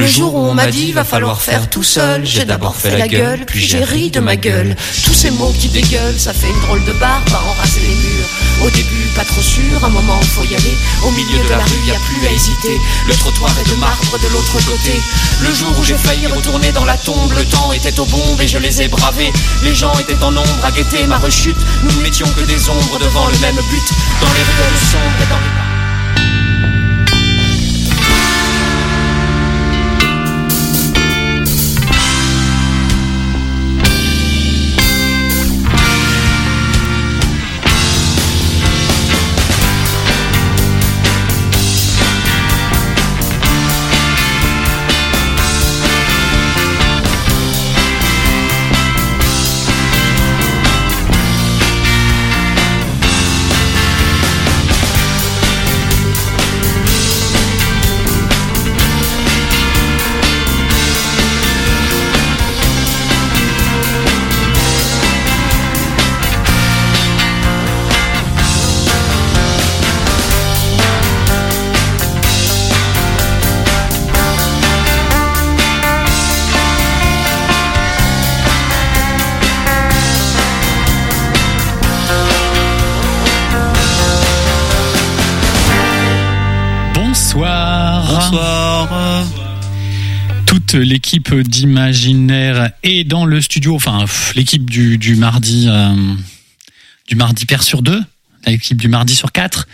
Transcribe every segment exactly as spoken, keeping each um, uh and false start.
Le jour où on m'a dit va falloir faire tout seul, j'ai d'abord fait la gueule, puis j'ai ri de ma gueule. Tous ces mots qui dégueulent, ça fait une drôle de barbe à embrasser les murs. Au début pas trop sûr, un moment faut y aller. Au milieu de la rue y a plus à hésiter. Le trottoir est de marbre de l'autre côté. Le jour où j'ai failli retourner dans la tombe, le temps était aux bombes et je les ai bravés. Les gens étaient en nombre à guetter ma rechute. Nous n'étions que des ombres devant le même but. Dans les ruelles sombres et dans les bars. Bonsoir. Toute l'équipe d'Imaginaire est dans le studio, enfin l'équipe du, du mardi euh, du mardi pair sur deux, l'équipe du mardi sur quatre.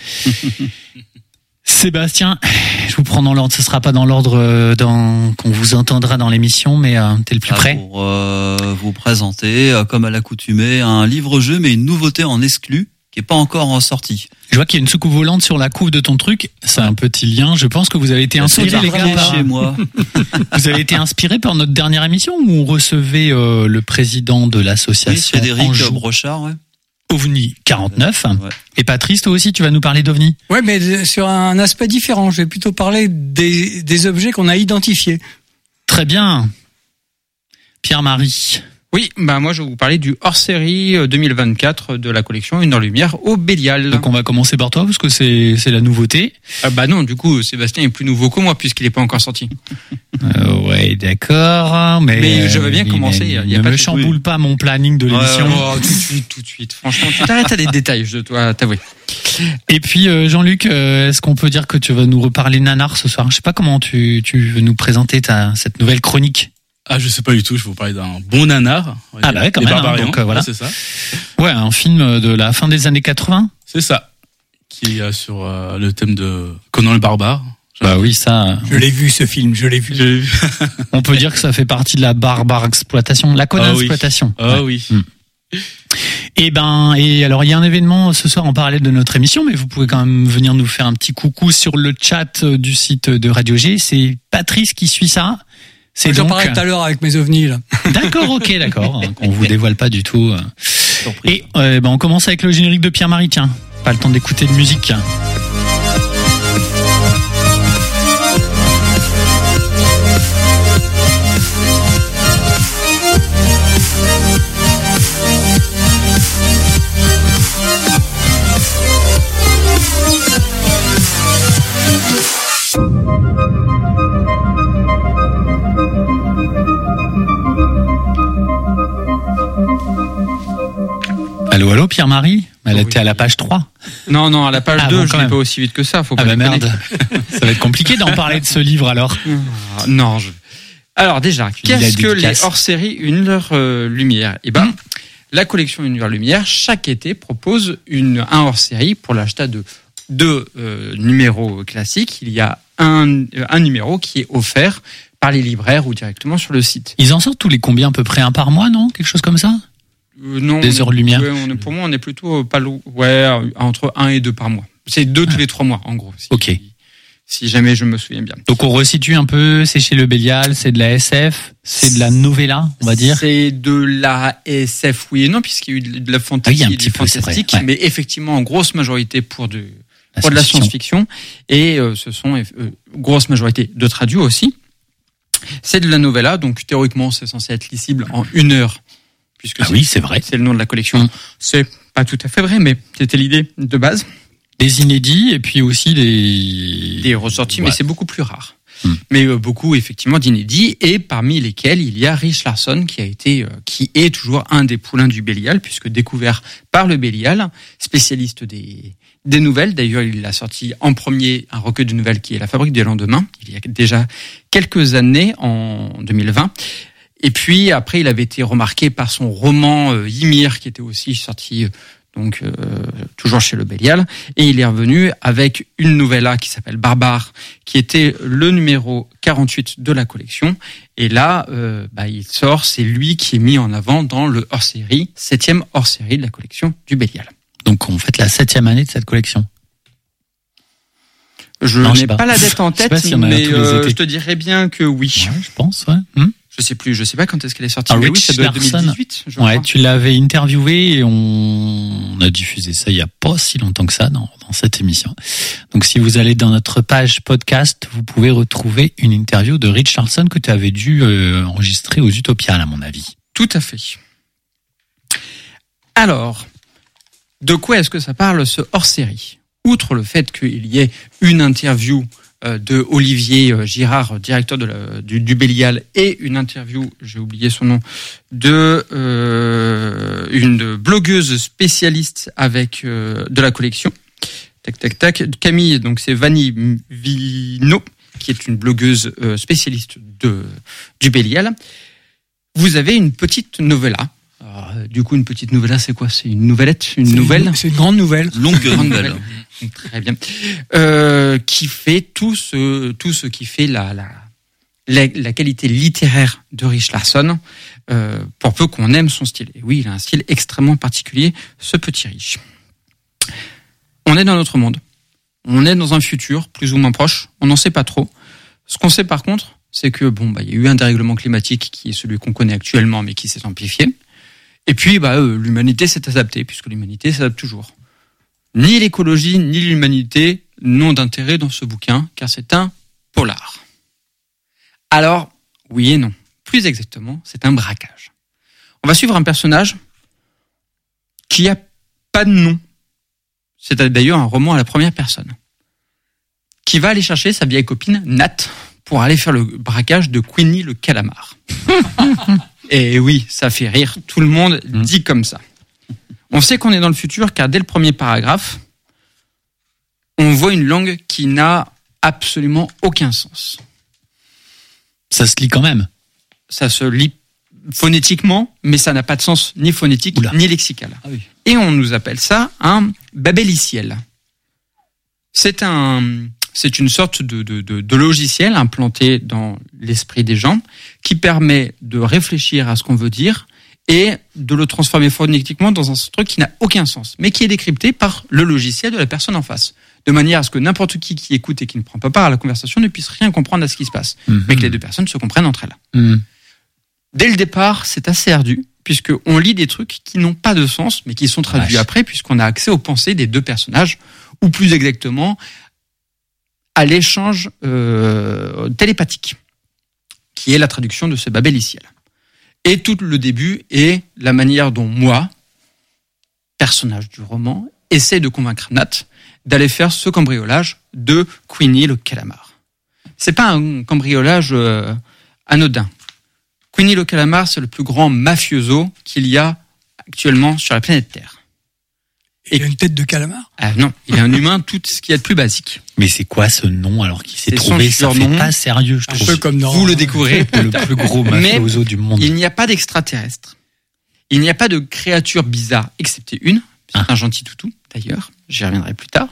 Sébastien, je vous prends dans l'ordre, ce sera pas dans l'ordre dans, qu'on vous entendra dans l'émission, mais euh, t'es le plus près. Pour euh, vous présenter, euh, comme à l'accoutumée, un livre-jeu, mais une nouveauté en exclu, qui est pas encore sortie. Je vois qu'il y a une soucoupe volante sur la couve de ton truc. C'est un petit lien. Je pense que vous avez été inspiré, les gars, par... chez moi. Vous avez été inspiré par notre dernière émission où on recevait euh, le président de l'association oui, Frédéric Anjou Brochard, ouais. OVNI quarante-neuf. Ouais. Et Patrice, toi aussi, tu vas nous parler d'OVNI. Ouais, mais sur un aspect différent. Je vais plutôt parler des, des objets qu'on a identifiés. Très bien. Pierre-Marie. Oui, bah moi je vais vous parler du hors-série deux mille vingt-quatre de la collection Une heure lumière au Bélial. Donc on va commencer par toi parce que c'est c'est la nouveauté. Ah bah non, du coup Sébastien est plus nouveau que moi puisqu'il n'est pas encore sorti. Euh, ouais, d'accord, mais, mais je veux bien mais, commencer. Mais, il y a ne pas me de... chamboule oui. pas mon planning de l'émission. Ouais, oh, tout de suite, tout de suite. Franchement, tu t'arrêtes à des détails, je dois t'avouer. Et puis euh, Jean-Luc, euh, est-ce qu'on peut dire que tu vas nous reparler nanar ce soir? Je sais pas comment tu tu veux nous présenter ta cette nouvelle chronique. Ah, je sais pas du tout, je vais vous parler d'un bon nanar. Ah bah ouais, quand même, hein, donc euh, voilà. Ouais, c'est ça. Ouais, un film de la fin des années quatre-vingts. C'est ça. Qui est sur euh, le thème de Conan le barbare. Bah oui, ça. Je l'ai vu ce film, je l'ai vu. Je l'ai vu. On peut dire que ça fait partie de la barbare exploitation, la Conan oh, exploitation. Ah ouais. oui. Hum. Et ben, et alors il y a un événement ce soir en parallèle de notre émission, mais vous pouvez quand même venir nous faire un petit coucou sur le chat du site de Radio G. C'est Patrice qui suit ça. C'est J'en donc... parlais tout à l'heure avec mes ovnis là. D'accord, ok, d'accord. On vous dévoile pas du tout. Et euh, ben on commence avec le générique de Pierre-Marie. Tiens, pas le temps d'écouter de musique. Allô, allô, Pierre-Marie? Elle oui. était à la page trois. Non, non, à la page ah, deux, bon, je ne l'ai pas aussi vite que ça. Faut pas ah bah merde. Ça va être compliqué d'en parler de ce livre alors. Ah, non, je... Alors déjà, tu qu'est-ce que les hors-séries Une heure euh, lumière? Eh ben, mmh. la collection Une heure lumière, chaque été, propose une, un hors-série pour l'achat de deux euh, numéros classiques. Il y a un, un numéro qui est offert par les libraires ou directement sur le site. Ils en sortent tous les combien? À peu près un par mois, non? Quelque chose comme ça? Euh, non, des heures de lumière. Ouais, on est, pour moi, on est plutôt pas lourd. Ouais, entre un et deux par mois. C'est deux ah. tous les trois mois, en gros. Si, ok. Si jamais je me souviens bien. Donc on resitue un peu. C'est chez le Bélial, c'est de la S F, c'est de la novella, on va dire. C'est de la S F, oui et non, puisqu'il y a eu de la fantasy, ah, et du fantastique, ouais. mais effectivement en grosse majorité pour de la pour de la science-fiction. Et euh, ce sont euh, grosse majorité de traduits aussi. C'est de la novella, donc théoriquement c'est censé être lisible en une heure. Puisque ah c'est, oui, c'est vrai. C'est le nom de la collection. Mmh. C'est pas tout à fait vrai, mais c'était l'idée de base. Des inédits et puis aussi des... Des ressortis, ouais. mais c'est beaucoup plus rare. Mmh. Mais euh, beaucoup effectivement d'inédits, et parmi lesquels il y a Rich Larson qui a été, euh, qui est toujours un des poulains du Bélial, puisque découvert par le Bélial, spécialiste des des nouvelles. D'ailleurs, il a sorti en premier un recueil de nouvelles qui est La Fabrique des lendemains, il y a déjà quelques années, en deux mille vingt. Et puis après, il avait été remarqué par son roman euh, Ymir, qui était aussi sorti euh, donc euh, toujours chez le Bélial, et il est revenu avec une novella qui s'appelle Barbare, qui était le numéro quarante-huit de la collection. Et là, euh, bah, il sort, c'est lui qui est mis en avant dans le hors-série, septième hors-série de la collection du Bélial. Donc on fête la septième année de cette collection. Je non, n'ai pas. pas la date en tête, si mais euh, je te dirais bien que oui. Ouais, je pense, ouais. Hum. Je sais plus, je sais pas quand est-ce qu'elle est sortie. Ah, mais Rich oui, ça doit être Larson, deux mille dix-huit. Je ouais, crois. Tu l'avais interviewé et on... on a diffusé ça il y a pas si longtemps que ça dans, dans cette émission. Donc si vous allez dans notre page podcast, vous pouvez retrouver une interview de Rich Larson que tu avais dû euh, enregistrer aux Utopiales, à mon avis. Tout à fait. Alors, de quoi est-ce que ça parle, ce hors-série ? Outre le fait qu'il y ait une interview de Olivier Girard, directeur de la, du, du Bélial, et une interview, j'ai oublié son nom, de euh, une blogueuse spécialiste avec euh, de la collection. Tac, tac, tac. Camille, donc c'est Vanille Vino, qui est une blogueuse euh, spécialiste de du Bélial. Vous avez une petite novella. Alors, du coup, une petite novella, c'est quoi ? C'est une nouvellette, une c'est nouvelle une, C'est une grande nouvelle. Longue nouvelle. Très bien. Euh, qui fait tout ce tout ce qui fait la la la, la qualité littéraire de Rich Larson, euh, pour peu qu'on aime son style. Et oui, il a un style extrêmement particulier, ce petit Rich. On est dans notre monde. On est dans un futur plus ou moins proche. On n'en sait pas trop. Ce qu'on sait par contre, c'est que bon, bah, il y a eu un dérèglement climatique qui est celui qu'on connaît actuellement, mais qui s'est amplifié. Et puis, bah, euh, l'humanité s'est adaptée, puisque l'humanité s'adapte toujours. Ni l'écologie, ni l'humanité n'ont d'intérêt dans ce bouquin, car c'est un polar. Alors, oui et non. Plus exactement, c'est un braquage. On va suivre un personnage qui a pas de nom. C'est d'ailleurs un roman à la première personne. Qui va aller chercher sa vieille copine, Nat, pour aller faire le braquage de Queenie le calamar. Et oui, ça fait rire. Tout le monde dit comme ça. On sait qu'on est dans le futur car dès le premier paragraphe, on voit une langue qui n'a absolument aucun sens. Ça se lit quand même. Ça se lit phonétiquement, mais ça n'a pas de sens ni phonétique Oula. ni lexical. Ah oui. Et on nous appelle ça un babéliciel. C'est un, c'est une sorte de, de, de, de logiciel implanté dans l'esprit des gens qui permet de réfléchir à ce qu'on veut dire et de le transformer phonétiquement dans un truc qui n'a aucun sens, mais qui est décrypté par le logiciel de la personne en face, de manière à ce que n'importe qui qui écoute et qui ne prend pas part à la conversation ne puisse rien comprendre à ce qui se passe, mmh. mais que les deux personnes se comprennent entre elles. Mmh. Dès le départ, c'est assez ardu, puisqu'on lit des trucs qui n'ont pas de sens, mais qui sont traduits Vache. après, puisqu'on a accès aux pensées des deux personnages, ou plus exactement, à l'échange euh, télépathique, qui est la traduction de ce babéliciel. Et tout le début est la manière dont moi, personnage du roman, essaie de convaincre Nat d'aller faire ce cambriolage de Queenie le calamar. C'est pas un cambriolage euh, anodin. Queenie le calamar, c'est le plus grand mafioso qu'il y a actuellement sur la planète Terre. Et il a une tête de calamar ? Ah non, il est un humain, tout ce qu'il y a de plus basique. Mais c'est quoi ce nom alors qu'il s'est C'est trouvé? Ça surnom. fait pas sérieux, je trouve. Un peu comme dans... Vous le découvrez. Le plus gros mafioso du monde. Il n'y a pas d'extraterrestre. Il n'y a pas de créature bizarre, excepté une. C'est ah. un gentil toutou, d'ailleurs. J'y reviendrai plus tard.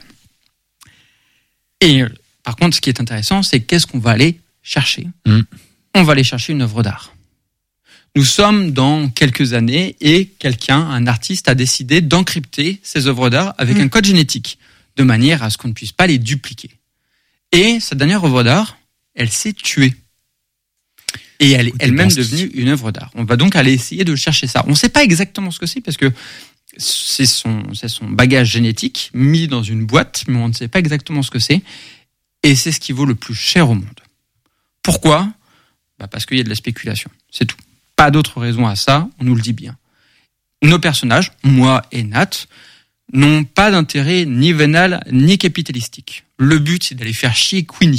Et par contre, ce qui est intéressant, c'est qu'est-ce qu'on va aller chercher ? mm. On va aller chercher une œuvre d'art. Nous sommes dans quelques années et quelqu'un, un artiste, a décidé d'encrypter ces œuvres d'art avec mmh. un code génétique, de manière à ce qu'on ne puisse pas les dupliquer. Et cette dernière œuvre d'art, elle s'est tuée. Et elle est elle-même devenue une œuvre d'art. On va donc aller essayer de chercher ça. On ne sait pas exactement ce que c'est, parce que c'est son, c'est son bagage génétique mis dans une boîte, mais on ne sait pas exactement ce que c'est. Et c'est ce qui vaut le plus cher au monde. Pourquoi ? Bah parce qu'il y a de la spéculation, c'est tout. Pas d'autre raison à ça, on nous le dit bien. Nos personnages, moi et Nat, n'ont pas d'intérêt ni vénal ni capitalistique. Le but, c'est d'aller faire chier Queenie. Ah bon ?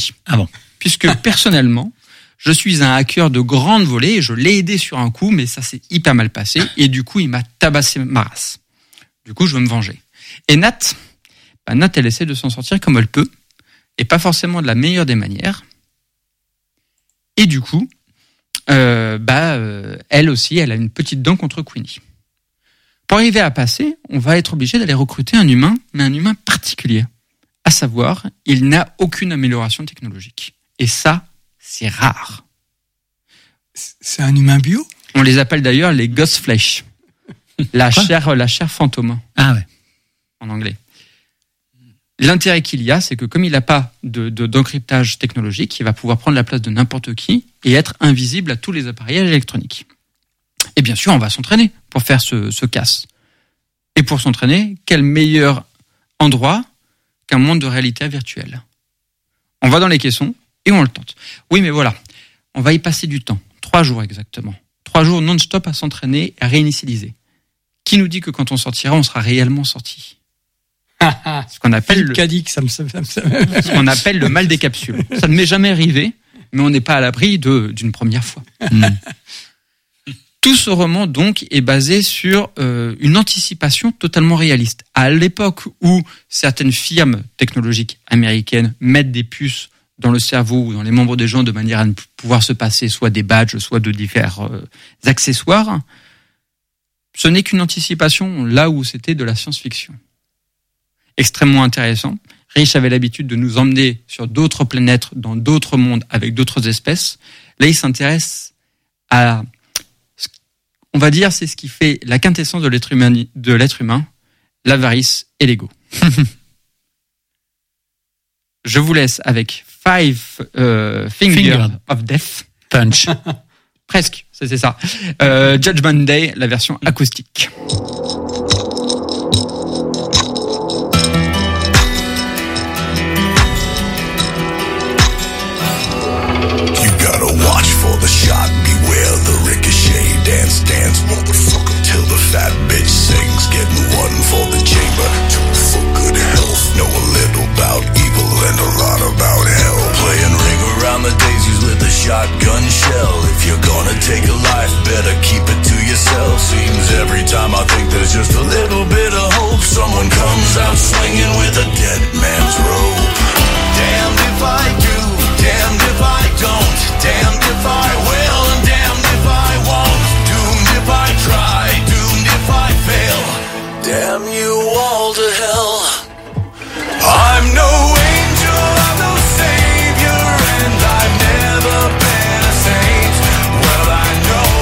puisque personnellement, je suis un hacker de grande volée et je l'ai aidé sur un coup, mais ça s'est hyper mal passé et du coup, il m'a tabassé ma race. Du coup, je veux me venger. Et Nat, bah Nat, elle essaie de s'en sortir comme elle peut et pas forcément de la meilleure des manières. Et du coup, euh, bah, euh, elle aussi, elle a une petite dent contre Queenie. Pour arriver à passer, on va être obligé d'aller recruter un humain, mais un humain particulier. À savoir, il n'a aucune amélioration technologique. Et ça, c'est rare. C'est un humain bio ? On les appelle d'ailleurs les Ghost Flesh. La chair, la chair fantôme. Ah ouais. En anglais. L'intérêt qu'il y a, c'est que comme il n'a pas de, de, d'encryptage technologique, il va pouvoir prendre la place de n'importe qui et être invisible à tous les appareillages électroniques. Et bien sûr, on va s'entraîner pour faire ce, ce casse. Et pour s'entraîner, quel meilleur endroit qu'un monde de réalité virtuelle ? On va dans les caissons et on le tente. Oui, mais voilà, on va y passer du temps. Trois jours exactement. Trois jours non-stop à s'entraîner et à réinitialiser. Qui nous dit que quand on sortira, on sera réellement sorti ? Ce qu'on appelle le, ça me, ça me, ça me... ce qu'on appelle le mal des capsules. Ça ne m'est jamais arrivé, mais on n'est pas à l'abri de, d'une première fois. Mmh. Tout ce roman, donc, est basé sur euh, une anticipation totalement réaliste. À l'époque où certaines firmes technologiques américaines mettent des puces dans le cerveau ou dans les membres des gens de manière à ne pouvoir se passer soit des badges, soit de divers euh, accessoires, ce n'est qu'une anticipation là où c'était de la science-fiction. Extrêmement intéressant. Rich avait l'habitude de nous emmener sur d'autres planètes, dans d'autres mondes, avec d'autres espèces. Là, il s'intéresse à... On va dire, c'est ce qui fait la quintessence de l'être humain, de l'être humain, l'avarice et l'ego. Je vous laisse avec Five euh, Finger, Finger of Death. Punch. Presque, c'était ça. Euh, Judgment Day, la version acoustique. Dance, dance, motherfucker, till the fat bitch sings. Getting one for the chamber, two for good health. Know a little about evil and a lot about hell. Playing ring around the daisies with a shotgun shell. If you're gonna take a life, better keep it to yourself. Seems every time I think there's just a little bit of hope, someone comes out swinging with a dead man's rope. Damned if I do, damned if I don't. Damned if I will, and damned if I won't. If I try, doomed if I fail. Damn you all to hell. I'm no angel, I'm no savior, and I've never been a saint. Well, I know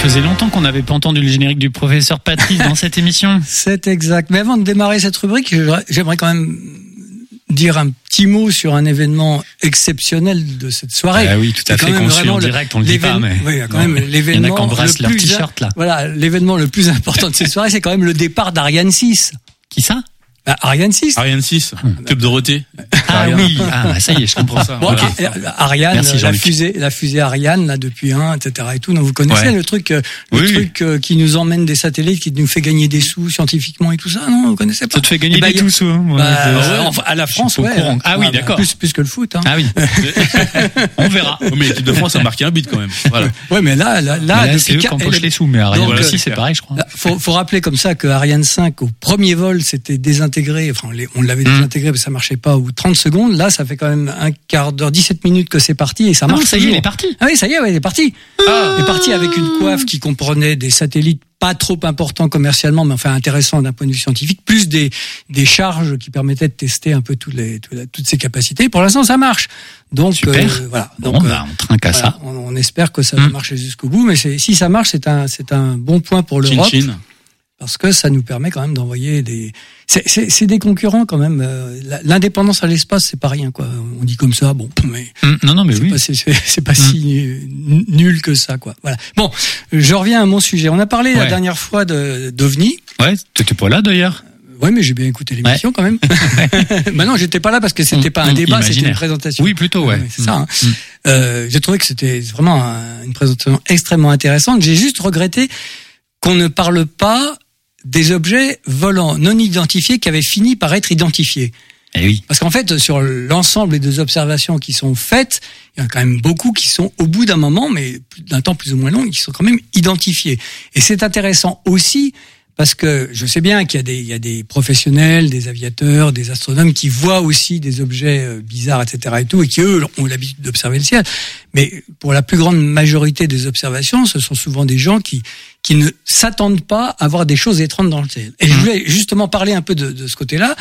faisait longtemps qu'on n'avait pas entendu le générique du professeur Patrice dans cette émission. C'est exact. Mais avant de démarrer cette rubrique, j'aimerais quand même dire un petit mot sur un événement exceptionnel de cette soirée. Ah oui, tout à fait, conçu en direct, on le dit pas, mais... Oui, quand même, l'événement... Il y en a qui embrassent leur t-shirt, là. Voilà, l'événement le plus important de cette soirée, c'est quand même le départ d'Ariane six. Qui ça? Bah, Ariane six. Ariane six, hum. Club Dorothée. Ah oui, ah, bah, ça y est, je comprends ça. Bon, okay. Ariane, Merci, la fusée, la fusée Ariane, là, depuis un, et cetera et tout. Donc, vous connaissez ouais. le truc, le oui. truc euh, qui nous emmène des satellites, qui nous fait gagner des sous scientifiquement et tout ça, non? Vous connaissez pas? Ça te fait gagner bah, des sous, hein, bah, ouais, enfin, à la France, ouais. Ah oui, d'accord. Plus, plus que le foot, hein. Ah oui. On verra. Oh, mais l'équipe de France a marqué un but quand même. Voilà. Ouais, mais là, là, là, là depuis c'est eux qui empochent les sous, mais Ariane donc, aussi, c'est pareil, je crois. Faut, faut rappeler comme ça que Ariane cinq, au premier vol, c'était désintégré, enfin, les, on l'avait mmh. désintégré, mais ça marchait pas au trente secondes. Là, ça fait quand même un quart d'heure, dix-sept minutes que c'est parti et ça marche. Ah, ça y est, il est parti. Ah oui, ça y est, ouais, il est parti. Ah. Il est parti avec une coiffe qui comprenait des satellites pas trop importants commercialement, mais enfin intéressants d'un point de vue scientifique, plus des, des charges qui permettaient de tester un peu toutes les, toutes ces capacités. Pour l'instant, ça marche. Donc, super. Euh, voilà. Donc, bon, bah, on trinque à voilà, ça. On, on espère que ça va mmh. marcher jusqu'au bout, mais c'est, si ça marche, c'est un, c'est un bon point pour l'Europe. Chin, chin. Parce que ça nous permet quand même d'envoyer des... C'est, c'est, c'est des concurrents quand même. L'indépendance à l'espace, c'est pas rien, quoi. On dit comme ça, bon, mais... Mmh, non, non, mais c'est oui. Pas, c'est, c'est pas mmh. si nul que ça, quoi. Voilà. Bon, je reviens à mon sujet. On a parlé ouais. la dernière fois de, d'OVNI. Ouais, t'étais pas là d'ailleurs. Oui, mais j'ai bien écouté l'émission ouais. quand même. Bah non, j'étais pas là parce que c'était pas un débat, Imaginaire. C'était une présentation. Oui, plutôt, ouais. ouais c'est mmh. ça. Hein. Mmh. Euh, j'ai trouvé que c'était vraiment un, une présentation extrêmement intéressante. J'ai juste regretté qu'on ne parle pas des objets volants non identifiés qui avaient fini par être identifiés. Eh oui. Parce qu'en fait, sur l'ensemble des observations qui sont faites, il y en a quand même beaucoup qui sont au bout d'un moment, mais d'un temps plus ou moins long, qui sont quand même identifiés. Et c'est intéressant aussi parce que je sais bien qu'il y a des, il y a des professionnels, des aviateurs, des astronomes qui voient aussi des objets bizarres, et cetera et tout, et qui eux ont l'habitude d'observer le ciel. Mais pour la plus grande majorité des observations, ce sont souvent des gens qui qui ne s'attendent pas à voir des choses étranges dans le ciel. Et mmh. je voulais justement parler un peu de, de ce côté-là,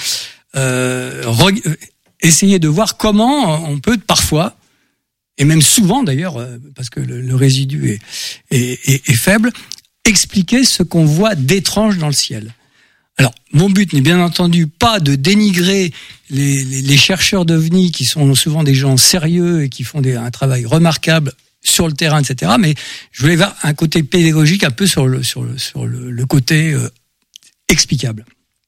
euh, re- essayer de voir comment on peut parfois, et même souvent d'ailleurs, parce que le, le résidu est, est, est, est faible, expliquer ce qu'on voit d'étrange dans le ciel. Alors, mon but n'est bien entendu pas de dénigrer les, les, les chercheurs d'OVNI qui sont souvent des gens sérieux et qui font des, un travail remarquable sur le terrain, et cetera. Mais je voulais voir un côté pédagogique un peu sur le sur le sur le, le côté euh, explicable.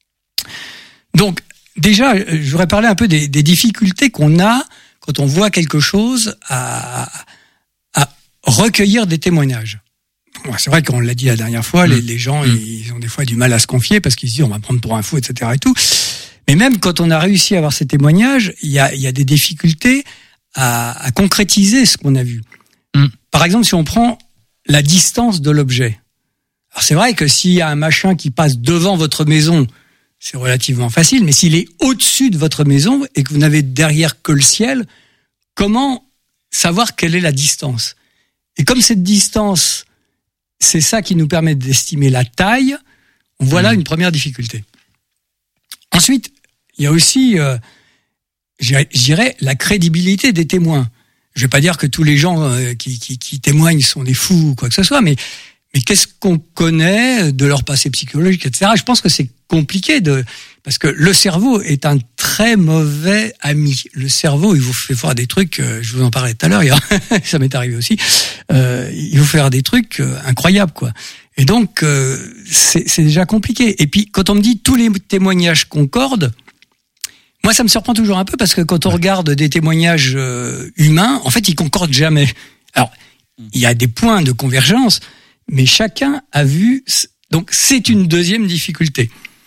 Donc, déjà, je voudrais parler un peu des, des difficultés qu'on a quand on voit quelque chose à, à recueillir des témoignages. Bon, c'est vrai qu'on l'a dit la dernière fois, mmh. les, les gens mmh. ils ont des fois du mal à se confier parce qu'ils se disent on va prendre pour un fou, et cetera et tout. Mais même quand on a réussi à avoir ces témoignages, il y a il y a des difficultés à, à concrétiser ce qu'on a vu. Mmh. Par exemple, si on prend la distance de l'objet. Alors c'est vrai que s'il y a un machin qui passe devant votre maison, c'est relativement facile, mais s'il est au-dessus de votre maison et que vous n'avez derrière que le ciel, comment savoir quelle est la distance? Et comme cette distance, c'est ça qui nous permet d'estimer la taille, voilà mmh. une première difficulté. Ensuite, il y a aussi, euh, je dirais, la crédibilité des témoins. Je vais pas dire que tous les gens euh, qui, qui, qui témoignent sont des fous ou quoi que ce soit, mais mais qu'est-ce qu'on connaît de leur passé psychologique, et cetera. Je pense que c'est compliqué de parce que le cerveau est un très mauvais ami. Le cerveau, il vous fait faire des trucs. Euh, je vous en parlais tout à l'heure. Ça m'est arrivé aussi. Euh, il vous fait faire des trucs euh, incroyables, quoi. Et donc euh, c'est, c'est déjà compliqué. Et puis quand on me dit tous les témoignages concordent. Moi, ça me surprend toujours un peu parce que quand on regarde des témoignages euh, humains, en fait, ils concordent jamais. Alors, il y a des points de convergence, mais chacun a vu. Donc, c'est une deuxième difficulté.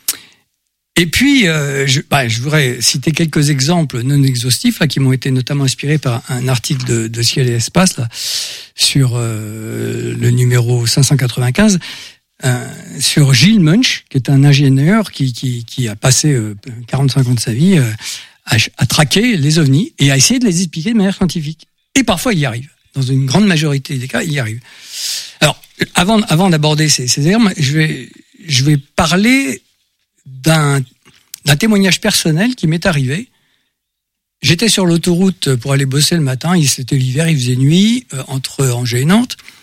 Et puis, euh, je, bah, je voudrais citer quelques exemples non exhaustifs là qui m'ont été notamment inspirés par un article de, de Ciel et Espace là sur euh, le numéro cinq cent quatre-vingt-quinze. Euh, sur Gilles Munch, qui est un ingénieur qui, qui, qui a passé euh, quarante-cinq ans de sa vie euh, à, à traquer les ovnis et à essayer de les expliquer de manière scientifique. Et parfois, il y arrive. Dans une grande majorité des cas, il y arrive. Alors, avant, avant d'aborder ces, ces termes, je vais, je vais parler d'un, d'un témoignage personnel qui m'est arrivé. J'étais sur l'autoroute pour aller bosser le matin. C'était l'hiver, il faisait nuit, euh, entre Angers et Nantes.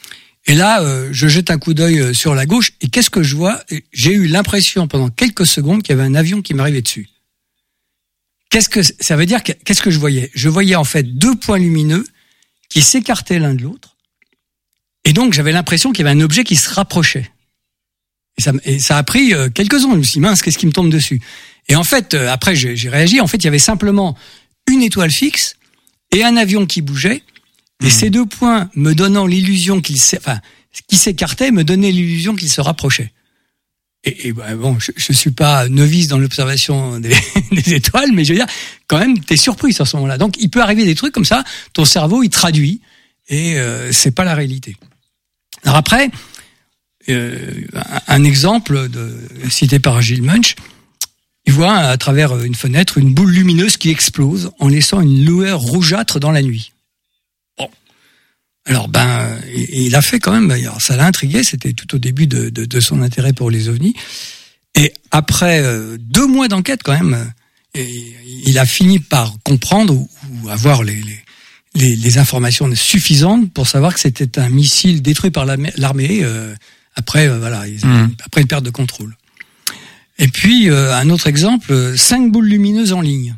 Et là, euh, je jette un coup d'œil sur la gauche, et qu'est-ce que je vois? J'ai eu l'impression pendant quelques secondes qu'il y avait un avion qui m'arrivait dessus. Qu'est-ce que ça veut dire? Qu'est-ce que je voyais? Je voyais en fait deux points lumineux qui s'écartaient l'un de l'autre, et donc j'avais l'impression qu'il y avait un objet qui se rapprochait. Et ça, et ça a pris quelques secondes. Je me suis dit, mince, qu'est-ce qui me tombe dessus? Et en fait, après, j'ai, j'ai réagi. En fait, il y avait simplement une étoile fixe et un avion qui bougeait. Et mmh. ces deux points me donnant l'illusion qu'ils, enfin, qui s'écartaient, me donnaient l'illusion qu'ils se rapprochaient. Et, et bah, bon, je, je suis pas novice dans l'observation des, des étoiles, mais je veux dire, quand même, t'es surpris à ce moment-là. Donc, il peut arriver des trucs comme ça. Ton cerveau, il traduit, et euh, c'est pas la réalité. Alors après, euh, un, un exemple de, cité par Gilles Munch. Il voit à travers une fenêtre une boule lumineuse qui explose en laissant une lueur rougeâtre dans la nuit. Bon. Alors ben, il a fait quand même, alors ça l'a intrigué, c'était tout au début de, de, de son intérêt pour les ovnis. Et après euh, deux mois d'enquête quand même, et il a fini par comprendre ou, ou avoir les, les, les, les informations suffisantes pour savoir que c'était un missile détruit par l'armée euh, après, euh, voilà, ils, mmh. après une perte de contrôle. Et puis, euh, un autre exemple, cinq boules lumineuses en ligne.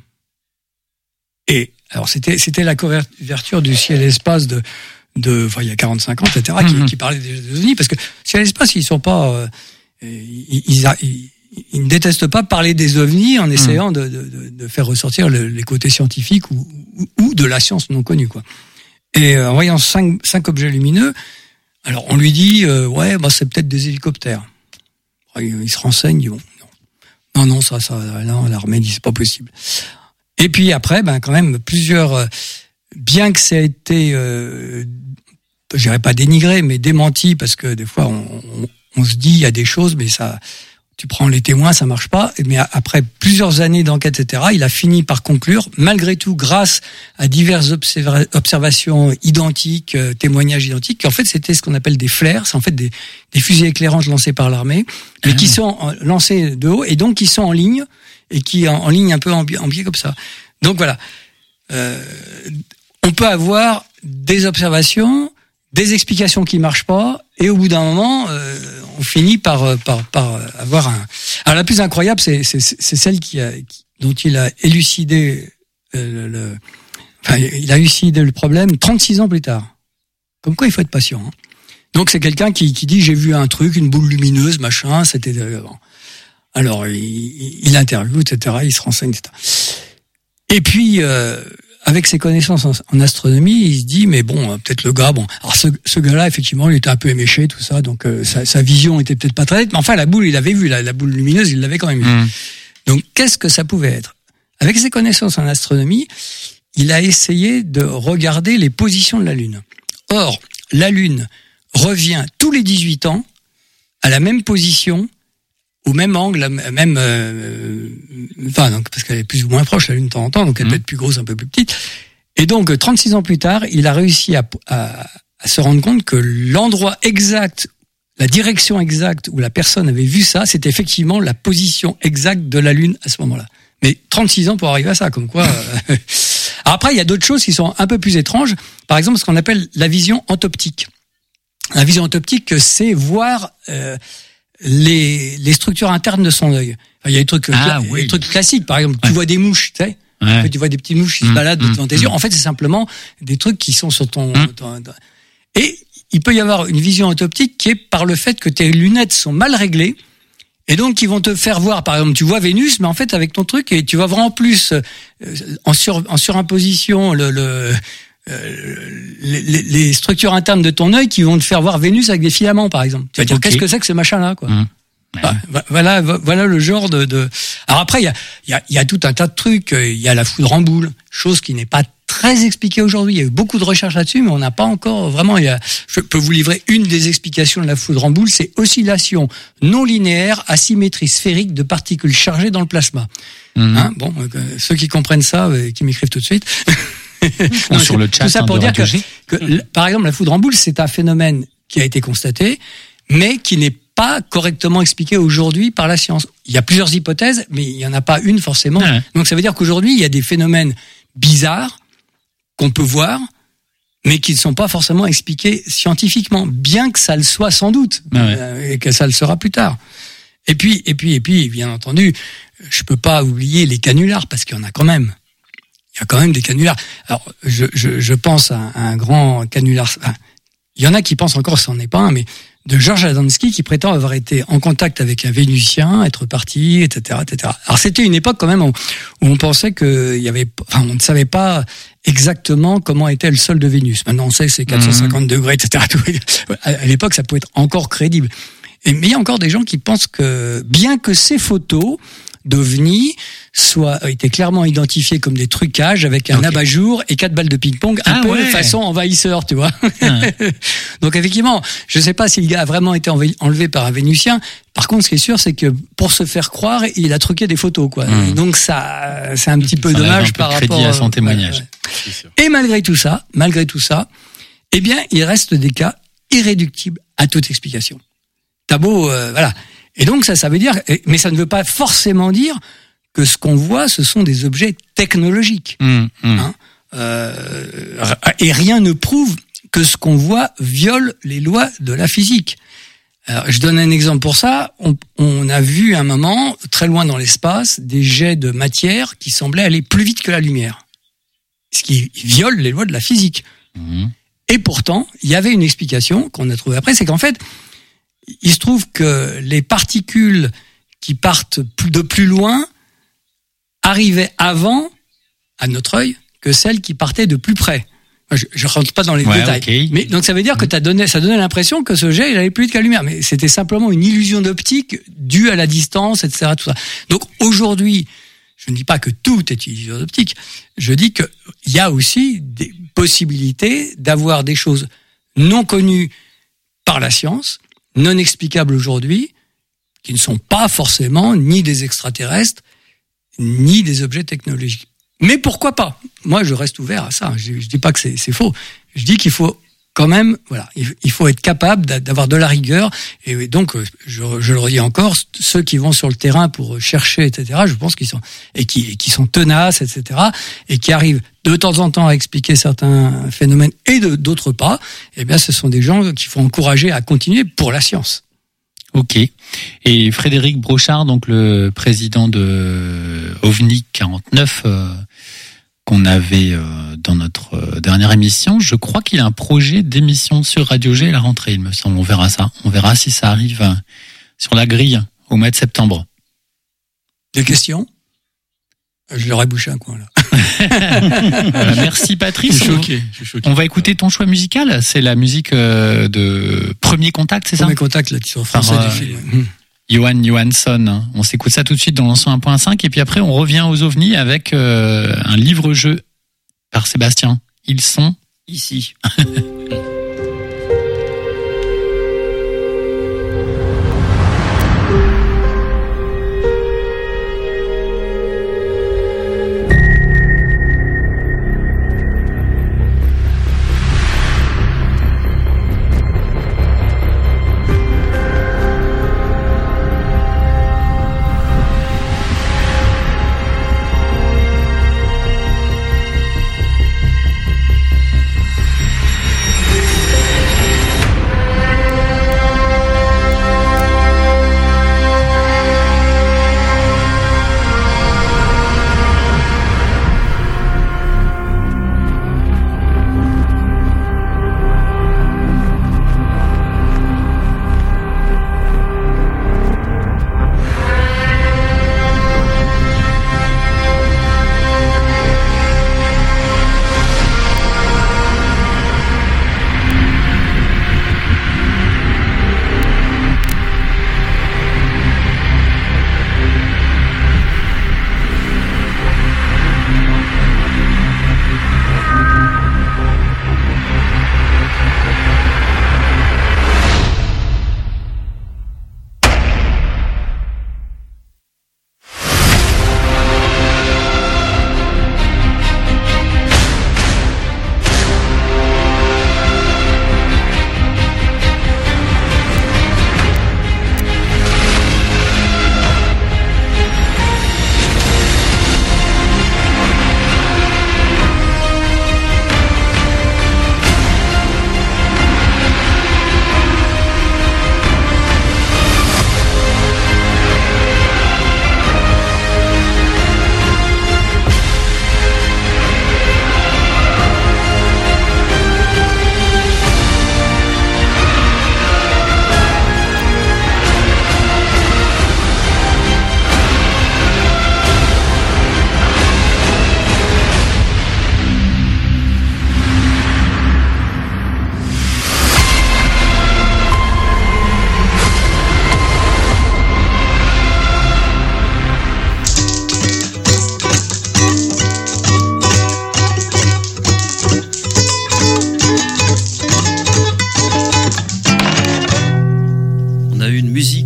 Et, alors, c'était, c'était la couverture du ciel et espace de, de, enfin, il y a quarante-cinq ans, et cetera, mm-hmm. qui, qui parlait des ovnis, parce que ciel et espace, ils sont pas, euh, ils, ils, ils, ils ne détestent pas parler des ovnis en essayant mm. de, de, de faire ressortir le, les côtés scientifiques ou, ou, ou de la science non connue, quoi. Et, euh, en voyant cinq, cinq objets lumineux, alors, on lui dit, euh, ouais, bah, c'est peut-être des hélicoptères. Il, il se renseigne, il dit, bon, Non, non, ça, ça, non, l'armée dit c'est pas possible. Et puis après, ben quand même plusieurs, bien que ça a été, euh, je dirais pas dénigré, mais démenti, parce que des fois on, on, on se dit il y a des choses, mais ça, tu prends les témoins, ça marche pas. Mais après plusieurs années d'enquête, et cetera, il a fini par conclure, malgré tout, grâce à diverses observa- observations identiques, euh, témoignages identiques, qu'en fait c'était ce qu'on appelle des flares, c'est en fait des, des fusées éclairantes lancées par l'armée, mais mmh. qui sont lancées de haut et donc qui sont en ligne et qui en, en ligne un peu en, en biais comme ça. Donc voilà, euh, on peut avoir des observations, des explications qui marchent pas, et au bout d'un moment, euh, on finit par, par, par avoir un. Alors la plus incroyable, c'est, c'est, c'est celle qui a, qui, dont il a élucidé euh, le, le, enfin, il a élucidé le problème trente-six ans plus tard. Comme quoi, il faut être patient. Hein. Donc c'est quelqu'un qui, qui dit j'ai vu un truc, une boule lumineuse, machin. C'était. Euh, bon. Alors il, il interviewe, et cetera. Il se renseigne, et cetera. Et puis. Euh, Avec ses connaissances en astronomie, il se dit mais bon, peut-être le gars, bon, alors ce, ce gars-là effectivement, il était un peu éméché, tout ça, donc euh, sa, sa vision était peut-être pas très nette, mais enfin la boule, il l'avait vue, la, la boule lumineuse, il l'avait quand même vue. Mmh. Donc qu'est-ce que ça pouvait être? Avec ses connaissances en astronomie, il a essayé de regarder les positions de la Lune. Or, la Lune revient tous les dix-huit ans à la même position, au même angle, même, euh, enfin, donc, parce qu'elle est plus ou moins proche, la Lune, de temps en temps, donc elle mmh. peut être plus grosse, un peu plus petite. Et donc, trente-six ans plus tard, il a réussi à, à, à se rendre compte que l'endroit exact, la direction exacte où la personne avait vu ça, c'était effectivement la position exacte de la Lune à ce moment-là. Mais trente-six ans pour arriver à ça, comme quoi. Euh... Alors après, il y a d'autres choses qui sont un peu plus étranges. Par exemple, ce qu'on appelle la vision entoptique. La vision entoptique, c'est voir euh, les, les structures internes de son œil. Enfin, il y a des trucs, ah, cla- oui. des trucs classiques, par exemple, ouais. tu vois des mouches, tu sais, ouais. tu vois des petites mouches qui mmh, se baladent mmh, devant tes mmh. yeux. En fait, c'est simplement des trucs qui sont sur ton, mmh. ton, ton... Et il peut y avoir une vision entoptique qui est par le fait que tes lunettes sont mal réglées, et donc ils vont te faire voir, par exemple, tu vois Vénus, mais en fait avec ton truc, et tu vas voir en plus euh, en, sur, en surimposition le, le Euh, les, les structures internes de ton œil qui vont te faire voir Vénus avec des filaments, par exemple. Tu vas dire, okay. Qu'est-ce que c'est que ce machin-là, quoi. Mmh. Ouais. Bah, voilà, voilà le genre de. de... Alors après, il y a, il y a, il y a tout un tas de trucs. Il y a la foudre en boule, chose qui n'est pas très expliquée aujourd'hui. Il y a eu beaucoup de recherches là-dessus, mais on n'a pas encore vraiment. Il y a, je peux vous livrer une des explications de la foudre en boule, c'est oscillation non linéaire à symétrie sphérique de particules chargées dans le plasma. Mmh. Hein, bon, euh, ceux qui comprennent ça, euh, qui m'écrivent tout de suite. Ou sur le chat. Tout ça pour dire que, que mmh. par exemple, la foudre en boule, c'est un phénomène qui a été constaté, mais qui n'est pas correctement expliqué aujourd'hui par la science. Il y a plusieurs hypothèses, mais il n'y en a pas une forcément. Ouais. Donc ça veut dire qu'aujourd'hui, il y a des phénomènes bizarres qu'on peut voir, mais qui ne sont pas forcément expliquées scientifiquement, bien que ça le soit sans doute, ah ouais. euh, et que ça le sera plus tard. Et puis, et puis, et puis, bien entendu, je peux pas oublier les canulars, parce qu'il y en a quand même. Il y a quand même des canulars. Alors, je, je, je pense à un grand canular. Enfin, il y en a qui pensent encore, c'en est pas un, mais de Georges Adamski qui prétend avoir été en contact avec un Vénusien, être parti, et cetera, et cetera. Alors, c'était une époque quand même où on pensait que il y avait, enfin, on ne savait pas exactement comment était le sol de Vénus. Maintenant, on sait que c'est quatre cent cinquante mmh. degrés, et cetera. À l'époque, ça pouvait être encore crédible. Et, mais il y a encore des gens qui pensent que, bien que ces photos d'OVNI soient été clairement identifiées comme des trucages avec un okay. abat-jour et quatre balles de ping-pong, un ah peu ouais. façon envahisseur, tu vois. Ah. Donc effectivement, je sais pas si le gars a vraiment été enlevé par un Vénusien. Par contre, ce qui est sûr, c'est que pour se faire croire, il a truqué des photos, quoi. Mmh. Donc ça, c'est un petit peu ça dommage un peu par rapport à son témoignage. Ouais, ouais. Et malgré tout ça, malgré tout ça, eh bien, il reste des cas irréductibles à toute explication. T'as beau, euh, voilà. Et donc ça, ça veut dire, mais ça ne veut pas forcément dire que ce qu'on voit, ce sont des objets technologiques. Mmh, mmh. Hein euh, et rien ne prouve que ce qu'on voit viole les lois de la physique. Alors, je donne un exemple pour ça. On, on a vu un moment, très loin dans l'espace, des jets de matière qui semblaient aller plus vite que la lumière. Ce qui viole les lois de la physique. Mmh. Et pourtant, il y avait une explication qu'on a trouvée après, c'est qu'en fait, il se trouve que les particules qui partent de plus loin arrivaient avant, à notre œil, que celles qui partaient de plus près. Je, je rentre pas dans les ouais, détails. Okay. Mais donc ça veut dire que t'as donné, ça donnait l'impression que ce jet, il allait plus vite que la lumière. Mais c'était simplement une illusion d'optique due à la distance, et cetera. Tout ça. Donc aujourd'hui, je ne dis pas que tout est illusion d'optique. Je dis que il y a aussi des possibilités d'avoir des choses non connues par la science, non explicables aujourd'hui, qui ne sont pas forcément ni des extraterrestres, ni des objets technologiques. Mais pourquoi pas? Moi, je reste ouvert à ça. Je, je dis pas que c'est, c'est faux. Je dis qu'il faut quand même, voilà, il faut être capable d'avoir de la rigueur. Et donc, je, je le redis encore, ceux qui vont sur le terrain pour chercher, et cetera, je pense qu'ils sont, et qui, et qui sont tenaces, et cetera, et qui arrivent de temps en temps à expliquer certains phénomènes et de, d'autres pas, eh bien, ce sont des gens qu'il faut encourager à continuer pour la science. Ok. Et Frédéric Brochard, donc le président de OVNI quarante-neuf, euh, qu'on avait euh, dans notre dernière émission, je crois qu'il a un projet d'émission sur Radio G à la rentrée, il me semble. On verra ça. On verra si ça arrive euh, sur la grille au mois de septembre. Des questions? Je leur ai bouché un coin, là. euh, merci Patrice. Je suis choqué, je suis choqué. On va écouter ton choix musical. C'est la musique euh, de Premier Contact, c'est ça? Premier Contact, là, qui sont français Par, du film. Euh, Johan Johansson. On s'écoute ça tout de suite dans l'Ensemble un point cinq et puis après on revient aux ovnis avec euh, un livre-jeu par Sébastien. Ils sont ici.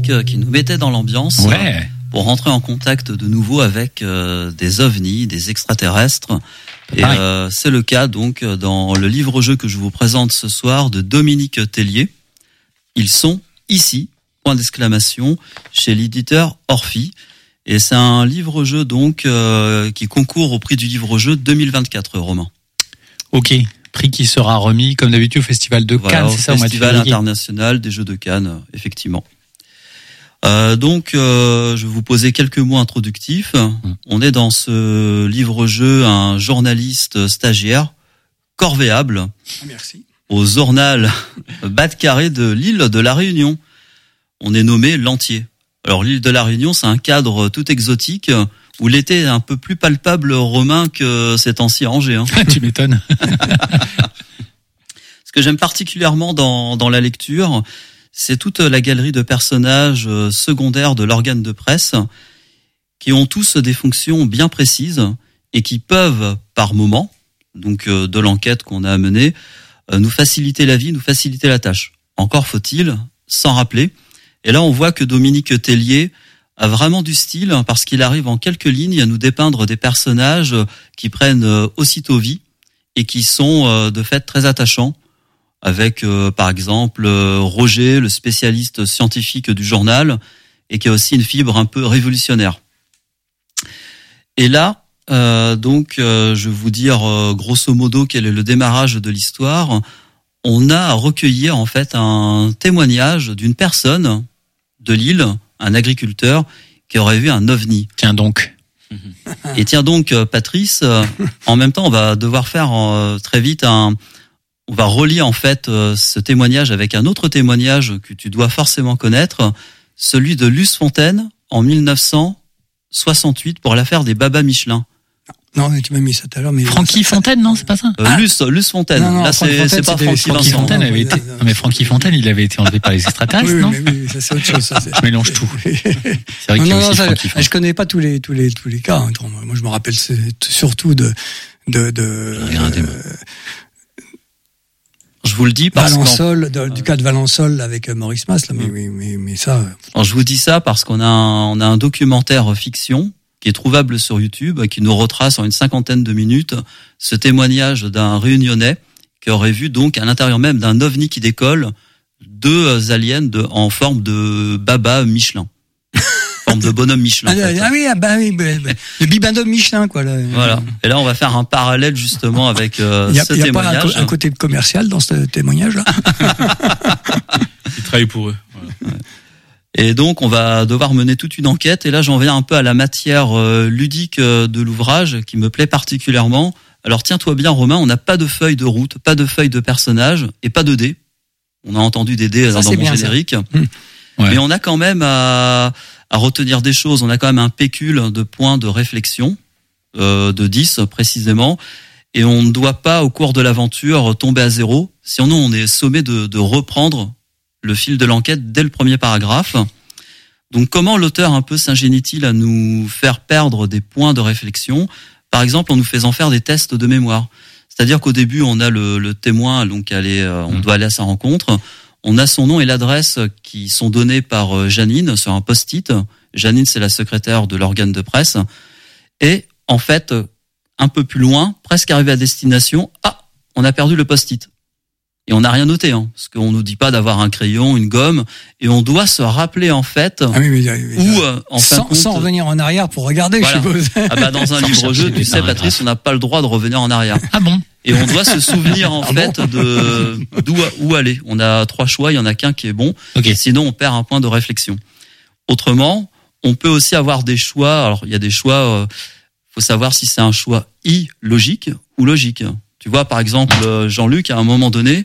musique qui nous mettait dans l'ambiance. Ouais. Pour rentrer en contact de nouveau avec euh, des ovnis, des extraterrestres. Et euh, c'est le cas donc dans le livre-jeu que je vous présente ce soir de Dominique Tellier. Ils sont ici, point d'exclamation, chez l'éditeur Orphy. Et c'est un livre-jeu donc euh, qui concourt au prix du livre-jeu deux mille vingt-quatre, Romain. Ok, prix qui sera remis comme d'habitude au Festival de voilà, Cannes, au c'est ça, au mois de Festival février. international des Jeux de Cannes, effectivement. Euh, donc, euh, je vais vous poser quelques mots introductifs. Mmh. On est dans ce livre-jeu un journaliste stagiaire, corvéable, Merci. au journal Bas de Carré de l'île de la Réunion. On est nommé l'Entier. Alors, l'île de la Réunion, c'est un cadre tout exotique où l'été est un peu plus palpable, Romain, que ces temps-ci à Angers. Hein. Tu m'étonnes. Ce que j'aime particulièrement dans, dans la lecture, c'est toute la galerie de personnages secondaires de l'organe de presse qui ont tous des fonctions bien précises et qui peuvent, par moment, donc de l'enquête qu'on a à mener, nous faciliter la vie, nous faciliter la tâche. Encore faut-il s'en rappeler. Et là, on voit que Dominique Tellier a vraiment du style parce qu'il arrive en quelques lignes à nous dépeindre des personnages qui prennent aussitôt vie et qui sont de fait très attachants. Avec, euh, par exemple, euh, Roger, le spécialiste scientifique du journal, et qui a aussi une fibre un peu révolutionnaire. Et là, euh, donc, euh, je vais vous dire euh, grosso modo quel est le démarrage de l'histoire. On a à recueillir en fait un témoignage d'une personne de l'île, un agriculteur, qui aurait vu un ovni. Tiens donc. Et tiens donc, Patrice, euh, en même temps, on va devoir faire euh, très vite un... On va relier en fait euh, ce témoignage avec un autre témoignage que tu dois forcément connaître, celui de Luce Fontaine en mille neuf cent soixante-huit pour l'affaire des Baba Michelin. Non, mais tu m'as mis ça tout à l'heure. Mais Francky Fontaine, non, c'est pas ça. Euh, ah. Luce, Luce Fontaine. Non, non, là, Francky c'est, Fontaine, c'est pas c'était Francky Francky Vincent. Fontaine avait non, été. non, Non, mais Francky Fontaine, il avait été enlevé par les extraterrestres, oui, non mais oui, ça c'est autre chose. Ça, c'est... Je mélange tout. C'est vrai non, qu'il y a non, aussi non, ça, Francky Fontaine. je connais pas tous les tous les tous les cas. Hein. Moi, je me rappelle surtout de de de. Regardez, moi. Je vous le dis parce Valençol, de, du cas de Valençol avec Maurice Mas, là, mais, mais, mais, mais ça. Alors, je vous dis ça parce qu'on a un, on a un documentaire fiction qui est trouvable sur YouTube, qui nous retrace en une cinquantaine de minutes ce témoignage d'un Réunionnais qui aurait vu donc à l'intérieur même d'un ovni qui décolle deux aliens de, en forme de Baba Michelin. Forme de bonhomme Michelin. Ah, en fait. ah oui, ah bah oui, bah, bah, le bibendum Michelin, quoi. Là. Voilà. Et là, on va faire un parallèle justement avec euh, il y a, ce il y a témoignage. pas un, un côté commercial dans ce témoignage-là. Ils travaillent pour eux. Voilà. Et donc, on va devoir mener toute une enquête. Et là, j'en viens un peu à la matière euh, ludique euh, de l'ouvrage qui me plaît particulièrement. Alors, tiens-toi bien, Romain, on n'a pas de feuille de route, pas de feuille de personnage et pas de dés. On a entendu des dés ça, dans mon bien, générique. Mmh. Ouais. Mais on a quand même à, à retenir des choses. On a quand même un pécule de points de réflexion, euh, de dix précisément. Et on ne doit pas, au cours de l'aventure, tomber à zéro. Sinon, on est sommé de, de reprendre le fil de l'enquête dès le premier paragraphe. Donc, comment l'auteur un peu s'ingénie-t-il à nous faire perdre des points de réflexion ? Par exemple, en nous faisant faire des tests de mémoire. C'est-à-dire qu'au début, on a le, le témoin, donc aller, euh, on doit aller à sa rencontre. On a son nom et l'adresse qui sont donnés par Janine sur un post-it. Janine, c'est la secrétaire de l'organe de presse. Et en fait, un peu plus loin, presque arrivé à destination, ah, on a perdu le post-it. Et on n'a rien noté, hein, parce qu'on nous dit pas d'avoir un crayon, une gomme, et on doit se rappeler en fait ah oui, mais, mais, où, euh, en fin sans, de compte, sans revenir en arrière pour regarder, voilà. je suppose. Ah bah dans un livre-jeu, tu sais, Patrice, on n'a pas le droit de revenir en arrière. Ah bon? Et on doit se souvenir en ah fait bon de d'où où aller. On a trois choix, il y en a qu'un qui est bon. Okay. Sinon, on perd un point de réflexion. Autrement, on peut aussi avoir des choix. Alors, il y a des choix. Euh, faut savoir si c'est un choix illogique ou logique. Tu vois, par exemple, Jean-Luc, à un moment donné,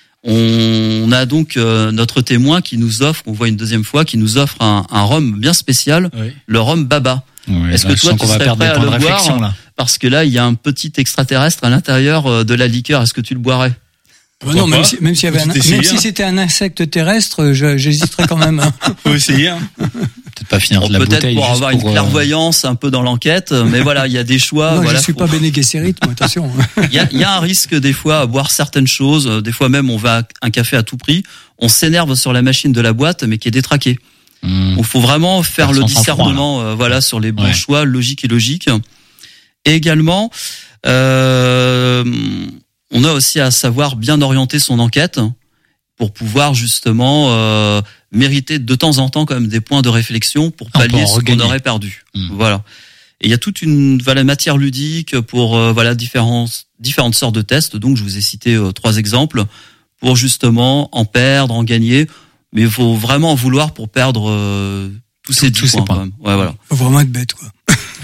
on a donc euh, notre témoin qui nous offre, on voit une deuxième fois, qui nous offre un, un rhum bien spécial, oui. le rhum Baba. Oui, Est-ce que toi, tu serais prêt à le boire là. Parce que là, il y a un petit extraterrestre à l'intérieur de la liqueur. Est-ce que tu le boirais? Bah non, même si, même, si, avait un, même si c'était un insecte terrestre, je, j'hésiterais quand même. Hein. Faut essayer. Hein. Peut-être pas finir bon, de la peut-être bouteille. Pour avoir pour une clairvoyance euh... un peu dans l'enquête, mais voilà, il y a des choix. Non, voilà, je suis faut... pas Bene Gesserit, moi, attention. Il y a, il y a un risque des fois à boire certaines choses. Des fois même, on va à un café à tout prix. On s'énerve sur la machine de la boîte, mais qui est détraquée. Mmh. Il faut vraiment faire le discernement, euh, voilà, sur les bons ouais. choix, logiques et logiques. Et également, euh, on a aussi à savoir bien orienter son enquête pour pouvoir justement euh, mériter de temps en temps quand même des points de réflexion pour pallier ce qu'on aurait perdu. Mmh. Voilà. Et il y a toute une voilà, matière ludique pour euh, voilà différentes différentes sortes de tests. Donc je vous ai cité euh, trois exemples pour justement en perdre, en gagner. Mais il faut vraiment en vouloir pour perdre euh, tous ces tous points. Ces points. Quand même. Ouais, voilà. Faut vraiment être bête, quoi.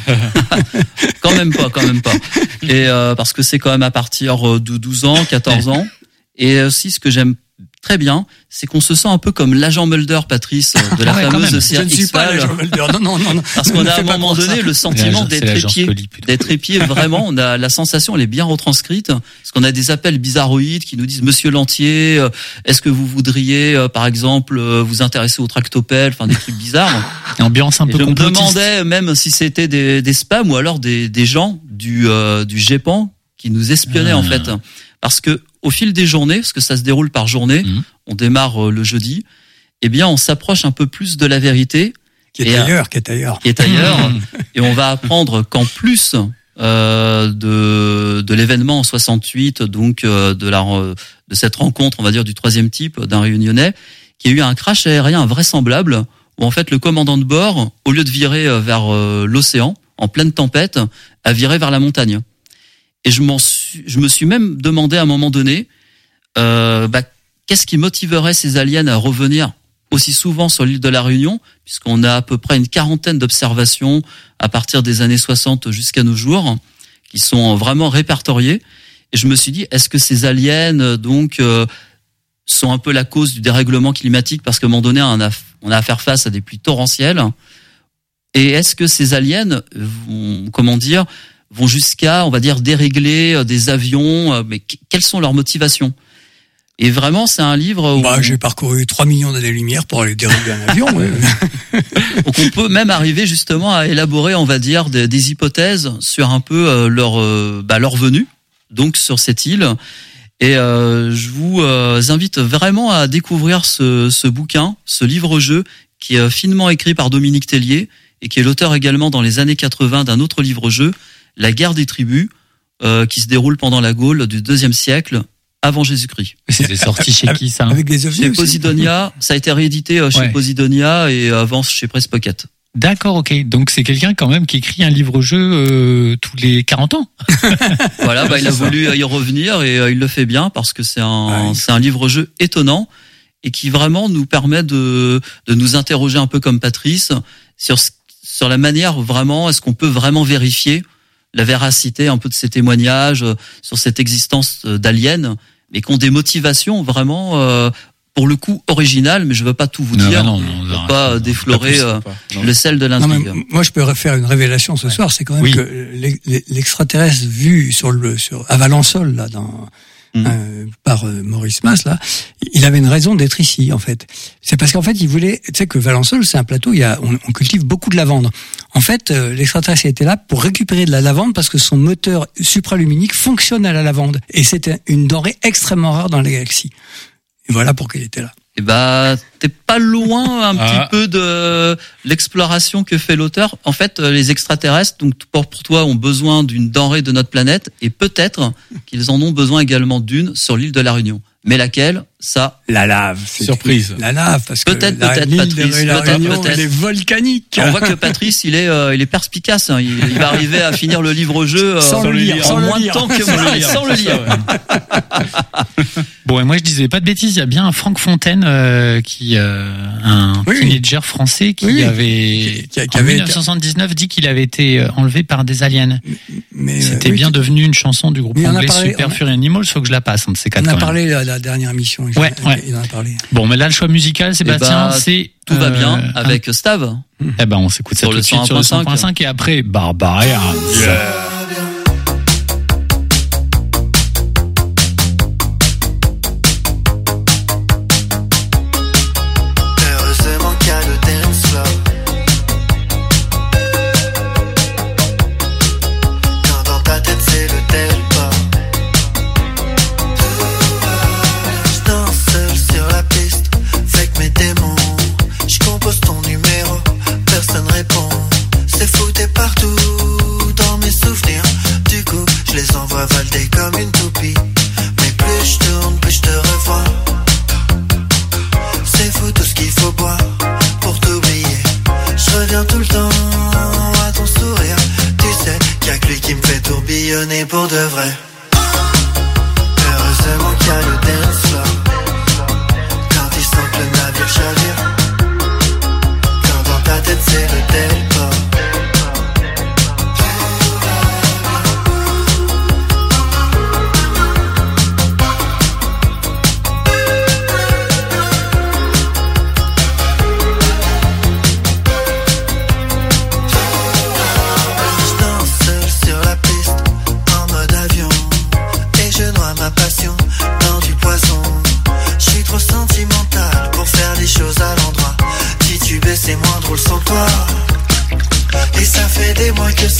Quand même pas, quand même pas. Et euh, parce que c'est quand même à partir de douze ans, quatorze ans. Et aussi, ce que j'aime très bien, c'est qu'on se sent un peu comme l'agent Mulder, Patrice, de la ah ouais, fameuse série X-Files. Je ne suis pas l'agent Mulder. Non, non, non, non. Parce qu'on a à un moment donné ça. le sentiment d'être épié, d'être épié vraiment. On a la sensation, elle est bien retranscrite, parce qu'on a des appels bizarroïdes qui nous disent Monsieur Lantier, est-ce que vous voudriez, par exemple, vous intéresser au tractopelle, enfin des trucs bizarres. Ambiance un peu complotiste. Je me demandais même si c'était des, des spams ou alors des, des gens du euh, du GEPAN qui nous espionnaient ah. en fait, parce que au fil des journées, parce que ça se déroule par journée, mmh. on démarre euh, le jeudi, eh bien, on s'approche un peu plus de la vérité. Qui est et, ailleurs, qui est ailleurs. Qui est ailleurs. Mmh. Et on va apprendre qu'en plus euh, de, de l'événement en soixante-huit, donc euh, de, la, de cette rencontre, on va dire, du troisième type d'un Réunionnais, qu'il y a eu un crash aérien invraisemblable, où en fait, le commandant de bord, au lieu de virer vers euh, l'océan, en pleine tempête, a viré vers la montagne. Et je m'en suis, je me suis même demandé à un moment donné, euh, bah, qu'est-ce qui motiverait ces aliens à revenir aussi souvent sur l'île de la Réunion, puisqu'on a à peu près une quarantaine d'observations à partir des années soixante jusqu'à nos jours, qui sont vraiment répertoriées. Et je me suis dit, est-ce que ces aliens, donc, euh, sont un peu la cause du dérèglement climatique, parce qu'à un moment donné, on a, on a à faire face à des pluies torrentielles. Et est-ce que ces aliens vont, comment dire, vont jusqu'à, on va dire, dérégler des avions, mais quelles sont leurs motivations? Et vraiment, c'est un livre où... Bah, j'ai parcouru trois millions d'années-lumière pour aller dérégler un avion. Ouais. Donc on peut même arriver justement à élaborer, on va dire, des, des hypothèses sur un peu euh, leur, euh, bah, leur venue, donc sur cette île. Et euh, je vous euh, invite vraiment à découvrir ce, ce bouquin, ce livre-jeu, qui est finement écrit par Dominique Tellier, et qui est l'auteur également dans les années quatre-vingts d'un autre livre-jeu, La guerre des tribus, euh, qui se déroule pendant la Gaule du deuxième siècle avant Jésus-Christ. C'était sorti chez qui ça? Avec des ovnis Chez Posidonia, ça a été réédité chez ouais. Posidonia et avant chez Press Pocket. D'accord, ok. Donc c'est quelqu'un quand même qui écrit un livre-jeu euh, tous les quarante ans. Voilà, bah, il a voulu y revenir et euh, il le fait bien parce que c'est un, ouais. c'est un livre-jeu étonnant et qui vraiment nous permet de, de nous interroger un peu comme Patrice sur, sur la manière vraiment, est-ce qu'on peut vraiment vérifier la véracité un peu de ces témoignages sur cette existence d'aliens, mais qui ont des motivations vraiment, euh, pour le coup, originales, mais je veux pas tout vous non, dire, non, non, pour non, pas non, déflorer pas euh, pas. le sel de l'intrigue. Non, moi, je peux faire une révélation ce ouais. soir, c'est quand même oui. que l'extraterrestre vu sur le sur à Valençol là dans Mmh. Euh, par euh, Maurice Mas là, il avait une raison d'être ici en fait. C'est parce qu'en fait il voulait, tu sais que Valençol c'est un plateau, il y a, on, on cultive beaucoup de lavande. En fait, euh, l'extraterrestre était là pour récupérer de la lavande parce que son moteur supraluminique fonctionne à la lavande et c'était une denrée extrêmement rare dans la galaxie. Et voilà pourquoi il était là. Eh bah, t'es pas loin un ah. petit peu de l'exploration que fait l'auteur. En fait, les extraterrestres, donc pour, pour toi, ont besoin d'une denrée de notre planète et peut-être qu'ils en ont besoin également d'une sur l'île de la Réunion. Mais laquelle? Ça. La lave. Surprise. La lave, parce que peut-être, la, peut-être, Patrice. De la peut-être, Réunion, peut-être. Elle est volcanique. On voit que Patrice, il est, euh, il est perspicace. Hein. Il, il va arriver à finir le livre-jeu euh, sans le lire, en sans moins le de temps que moi, sans le lire. Bon, et moi je disais pas de bêtises. Il y a bien un Franck Fontaine euh, qui, euh, un oui, teenager oui. français qui oui, avait, qui, qui en avait dix-neuf cent soixante-dix-neuf, dit qu'il avait été enlevé par des aliens. Mais c'était euh, oui, bien qui... devenu une chanson du groupe anglais parlé, Super a... Fury Animals. Faut que je la passe. On, on a parlé la, la dernière émission. Ouais, ouais. Il en a parlé. Bon, mais là, le choix musical, Sébastien, bah, c'est... Tout euh, va bien avec un... Stav. Eh ben, on s'écoute ça tout de suite sur le cent un point cinq et après, Barbarians. Yeah. Ton numéro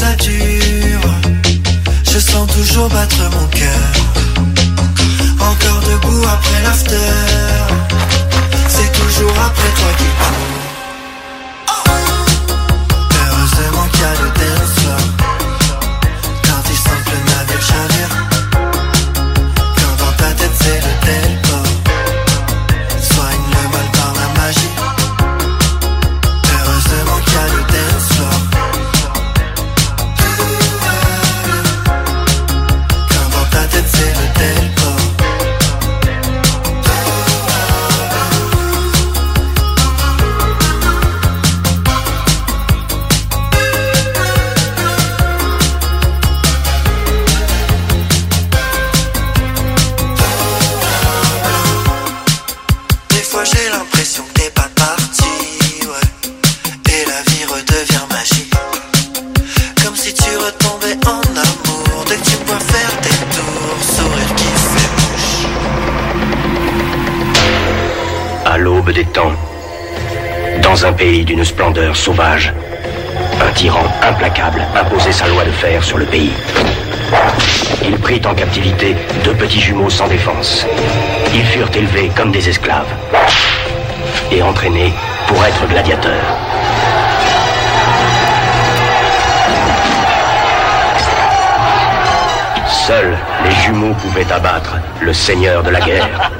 ça dure. Je sens toujours battre mon cœur. Encore debout après l'after. C'est toujours après toi qui court. Heureusement qu'il y a le dance floor. Quand il sent que le navire chavire. Quand dans ta tête c'est le tempo. Soigne le mal par la magie. Heureusement qu'il y a le dance floor. Quand dans ta tête c'est le tempo. J'ai l'impression que t'es pas parti, ouais. Et la vie redevient magique. Comme si tu retombais en amour. Dès que tu me vois faire tes tours, sourire qui fait mouche. À l'aube des temps, dans un pays d'une splendeur sauvage, un tyran implacable imposait sa loi de fer sur le pays. Il prit en captivité deux petits jumeaux sans défense. Ils furent élevés comme des esclaves et entraînés pour être gladiateurs. Seuls les jumeaux pouvaient abattre le seigneur de la guerre.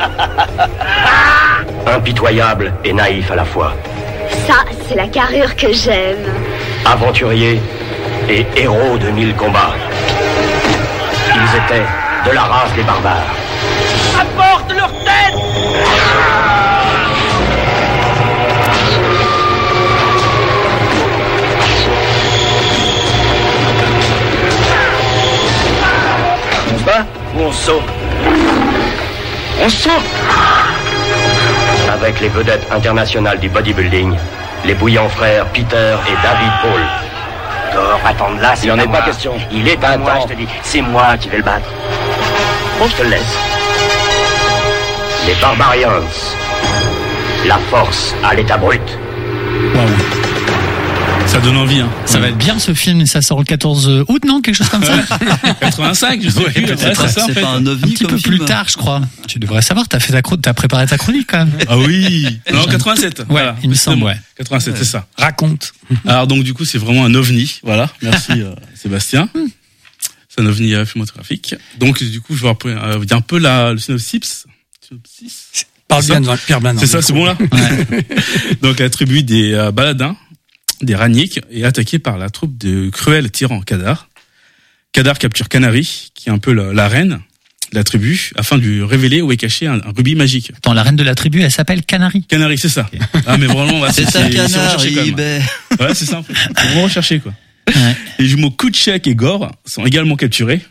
Impitoyable et naïf à la fois. Ça, c'est la carrure que j'aime. Aventuriers et héros de mille combats. Ils étaient de la race des barbares. Apporte leur tête! On se bat ou on saute? On saute! Avec les vedettes internationales du bodybuilding, les bouillants frères Peter et David Paul. Thor, attends là, il n'en est pas question. Il est à moi, je te dis. C'est moi qui vais le battre. Bon, je te le laisse. Les Barbarians. La force à l'état brut. Waouh. Ça donne envie, hein. Ça va être bien ce film, ça sort le quatorze août, non? Quelque chose comme ça? quatre-vingt-cinq, je sais ouais, plus. Peut-être, ça, en c'est fait. pas un ovni un petit comme peu film. plus tard, je crois. Tu devrais savoir, t'as fait ta chro- t'as préparé ta chronique quand même. Ah oui. Non, quatre-vingt-sept. Ouais, voilà, il me semble, ouais. quatre-vingt-sept, c'est ça. Raconte. Alors donc du coup, c'est vraiment un ovni. Voilà. Merci euh, Sébastien. C'est un ovni euh, filmographique. Donc du coup, je vais euh, vous dire un peu la, le synopsis. synopsis. Parle bien devant Pierre Blain. C'est ça, c'est bon là. Ouais. Donc la tribu des euh, Baladins, des Raniques, est attaquée par la troupe de cruels tyrans Kadar. Kadar capture Canary, qui est un peu la, la reine de la tribu, afin de lui révéler où est caché un, un rubis magique. Attends, la reine de la tribu, elle s'appelle Canary. Canary, c'est ça. Okay. Ah mais vraiment, ouais, c'est, c'est un Canary. Ben... Ouais, c'est ça. C'est vraiment recherché quoi. Ouais. Les jumeaux Kouchek et Gore sont également capturés.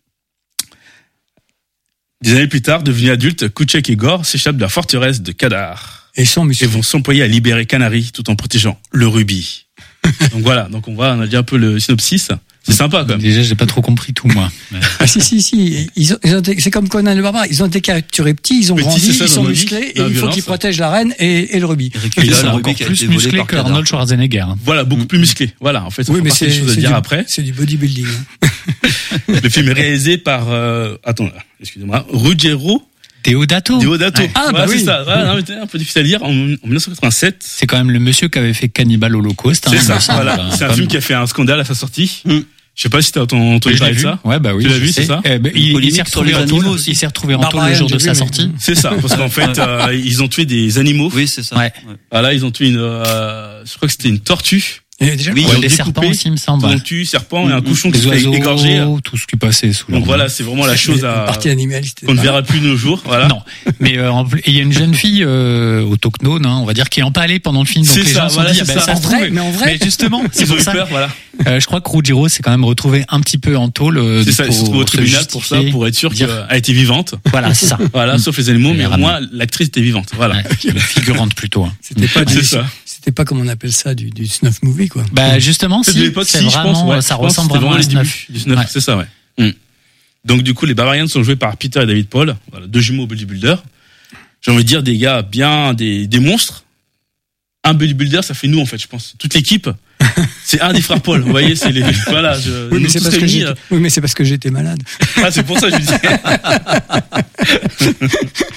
Des années plus tard, devenus adultes, Kouchek et Gore s'échappent de la forteresse de Kadar. Et, sont et vont s'employer à libérer Canary tout en protégeant le rubis. Donc voilà, donc on va, on a dit un peu le synopsis. C'est sympa quand même. Déjà, j'ai pas trop compris tout moi. Ah si si si, ils ont, ils ont été, c'est comme Conan le barbare, ils ont été capturés petits, ils ont petit, grandi, ça, ils sont musclés et il faut qu'ils protègent la reine et, et le rubis. Et c'est encore plus musclé que Arnold Schwarzenegger. Voilà, beaucoup plus musclé. Voilà, en fait, ça oui, mais c'est des choses à dire du, après. C'est du bodybuilding. Le film est réalisé par, euh, attends, excusez-moi, Ruggero Deodato. Deodato. Ouais. Ah, bah ouais, oui. C'est ça. Ouais, non, mais un peu difficile à lire. En, en dix-neuf cent quatre-vingt-sept. C'est quand même le monsieur qui avait fait Cannibal Holocaust. Hein, c'est ça, voilà. C'est un film qui a fait un scandale à sa sortie. Mm. Je sais pas si t'as entendu parler de ça. Ouais, bah oui. Tu l'as vu, c'est ça? Eh ben, il, il s'est retrouvé en tôle. Il s'est retrouvé en tôle le jour de sa sortie. C'est ça, parce qu'en fait, euh, ils ont tué des animaux. Oui, c'est ça. Ouais. Voilà, ils ont tué une, euh, je crois que c'était une tortue. Et déjà, oui, il y a des serpents aussi, il me semble. Ils ont tué serpent et un cochon qui se fait égorger. Tout ce qui passait sous. Donc voilà, c'est vraiment la chose à. Partie animaliste. Qu'on ne verra plus de nos jours. Voilà. Non, mais euh, il y a une jeune fille euh, autochtone, hein, on va dire, qui est empalée pendant le film. Donc c'est les ça, gens se voilà, sont dit, ah ben ça se trouve. Mais en vrai, mais justement, c'est pour ça. Peur, voilà. Euh, je crois que Ruggiero s'est quand même retrouvé un petit peu en tôle. Euh, c'est ça, il s'est retrouvé au tribunal pour ça, pour être sûr qu'elle a été vivante. Voilà, c'est ça. Voilà, sauf les animaux, mais au moins l'actrice était vivante. Voilà. Ouais, figurante plutôt. C'était pas c'est ça. C'était pas comme on appelle ça du, du snuff movie, quoi. Bah, justement, c'est, si, l'époque, c'est si, vraiment, je pense, ouais, ça je pense ressemble vraiment à les snuff. Du snuff, ouais. C'est ça, ouais. Mm. Donc, du coup, les Barbarians sont joués par Peter et David Paul, voilà, deux jumeaux bodybuilders. J'ai envie de dire des gars bien, des, des monstres. Un bodybuilder, ça fait nous, en fait, je pense. Toute l'équipe, C'est un des frères Paul. Vous voyez, c'est les voilà. Je, oui, mais c'est parce que réunis, j'étais, euh... oui, mais c'est parce que j'étais malade. Ah, c'est pour ça que je disais.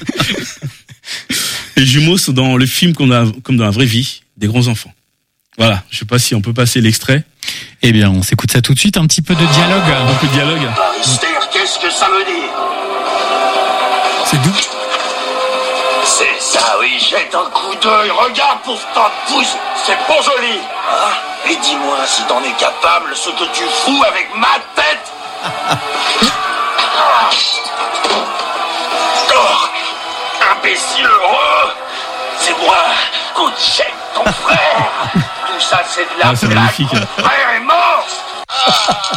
Les jumeaux sont dans le film qu'on a, comme dans la vraie vie, des grands enfants. Voilà. Je sais pas si on peut passer l'extrait. Eh bien, on s'écoute ça tout de suite. Un petit peu de dialogue. Un peu de dialogue. Mystère, qu'est-ce que ça veut dire? C'est doux. C'est ça, oui, jette un coup d'œil, regarde pour ton pouce, c'est pas joli. Ah, et dis-moi si t'en es capable, ce que tu fous avec ma tête. Ah. Oh, imbécile heureux, c'est moi, coup de chèque, ton frère. Tout ça, c'est de la ah, c'est blague, magnifique. mon frère est mort. Ah.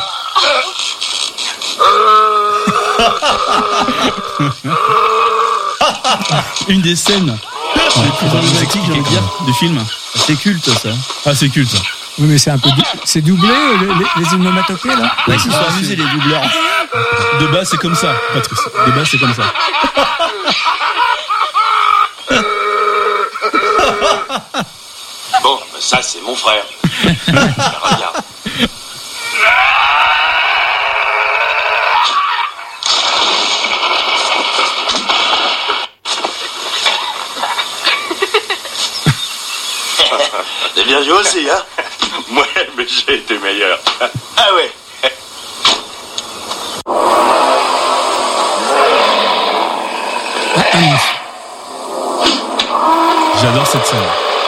Une des scènes les plus emblématiques, j'ai envie de dire, du film. C'est culte, ça. Ah, c'est culte, ça. Oui, mais c'est un peu dou- c'est doublé les, les, les onomatopées là. Ouais, ils se sont amusés, les doubleurs. De base, c'est comme ça, Patrice. De base, c'est comme ça. Bon, ça, c'est mon frère. Regarde. T'as bien joué aussi, hein? Ouais, mais j'ai été meilleur. Ah ouais. J'adore cette scène.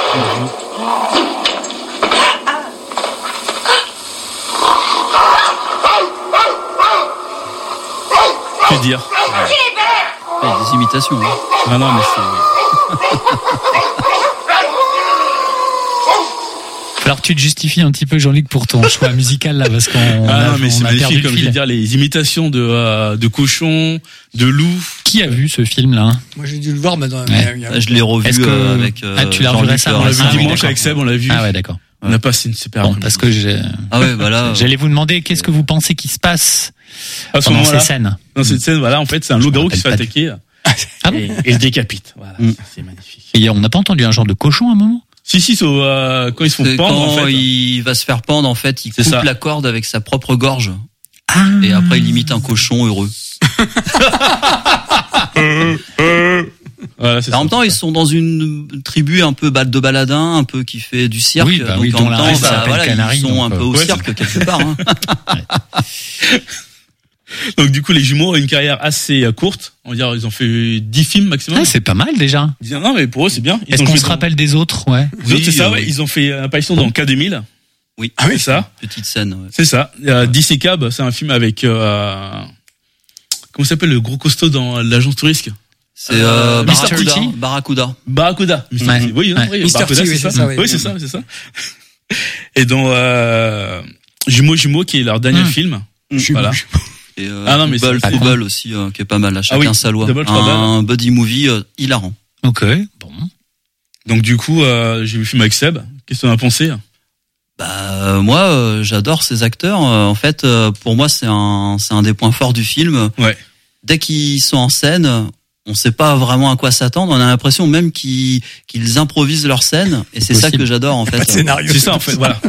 Que dire? Il y a des imitations. Hein. Ah non, mais c'est... Alors tu te justifies un petit peu, Jean-Luc, pour ton choix musical là, parce qu'on ah a, non, mais on c'est a perdu magnifique, le comme je fil. veux dire, les imitations de, euh, de cochons, de loups. Qui a vu ce film-là? Moi j'ai dû le voir, mais dans, Ouais. il y a- Je l'ai revu Est-ce que- euh, avec. Euh, Ah, tu l'as revu Jean-Luc, récemment, On l'a vu Ah, oui, dimanche d'accord. avec Seb, on l'a vu. Ah ouais, d'accord. On a passé une super Bon, après-midi. parce que j'ai... Ah ouais, voilà. j'allais vous demander qu'est-ce que vous pensez qui se passe à ce pendant moment-là, ces scènes. dans cette scène, voilà, en fait, c'est un Je me loup-garou qui se fait rappelle attaquer Ah bon et, et se décapite. Voilà, Mm. c'est magnifique. Et on n'a pas entendu un genre de cochon à un moment? Si, si, c'est au, euh, quand ils se font C'est pendre, en quand fait. il va se faire pendre, en fait, il C'est coupe ça. la corde avec sa propre gorge. Ah. Et après, il imite un cochon heureux. Voilà, c'est En ça. même temps, ils sont dans une tribu un peu bal de baladin, un peu qui fait du cirque. Oui, bah donc oui, en dont même la temps, race bah, s'appelle voilà, Canary, ils sont donc, un peu euh, au ouais, cirque quelque part. Hein. Donc, du coup, les jumeaux ont une carrière assez euh, courte. On va dire, ils ont fait dix films maximum. Ah, c'est pas mal déjà. Ils disent, non, mais pour eux, c'est bien. Ils Est-ce ont qu'on joué se dans- rappelle des autres? Ouais. Les autres, c'est ça, Oui, ouais. euh, Ils ont fait une apparition dans K deux mille. Oui, Ah oui, c'est ça. petite scène. Ouais. C'est ça. Euh, D C Cab, c'est un film avec, euh, comment s'appelle le gros costaud dans l'agence touriste? C'est euh, Euh, Barracuda. Mister T. Barracuda. Barracuda. mister Ouais. T. Oui, non, Ouais. oui, mister Barracuda, T, oui, c'est ça. c'est ça, oui. Oui, c'est ça, c'est ça. Et dans, euh, Jumeaux, Jumeaux, qui est leur dernier Mm. film. Jumeaux, Voilà. Et euh, Ah non, mais Football, c'est- Football aussi, euh, qui est pas mal. À chacun oui, sa loi. Double Trouble. Un buddy movie euh, hilarant. Ok. Bon. Donc, du coup, euh, j'ai vu le film avec Seb. Qu'est-ce que t'en as pensé? Bah euh, moi, euh, j'adore ces acteurs. Euh, en fait, euh, pour moi, c'est un, c'est un des points forts du film. Ouais. Dès qu'ils sont en scène, on sait pas vraiment à quoi s'attendre. On a l'impression même qu'ils, qu'ils improvisent leur scène. Et c'est ça Possible. que j'adore en fait. pas de scénario. C'est ça, en fait, voilà.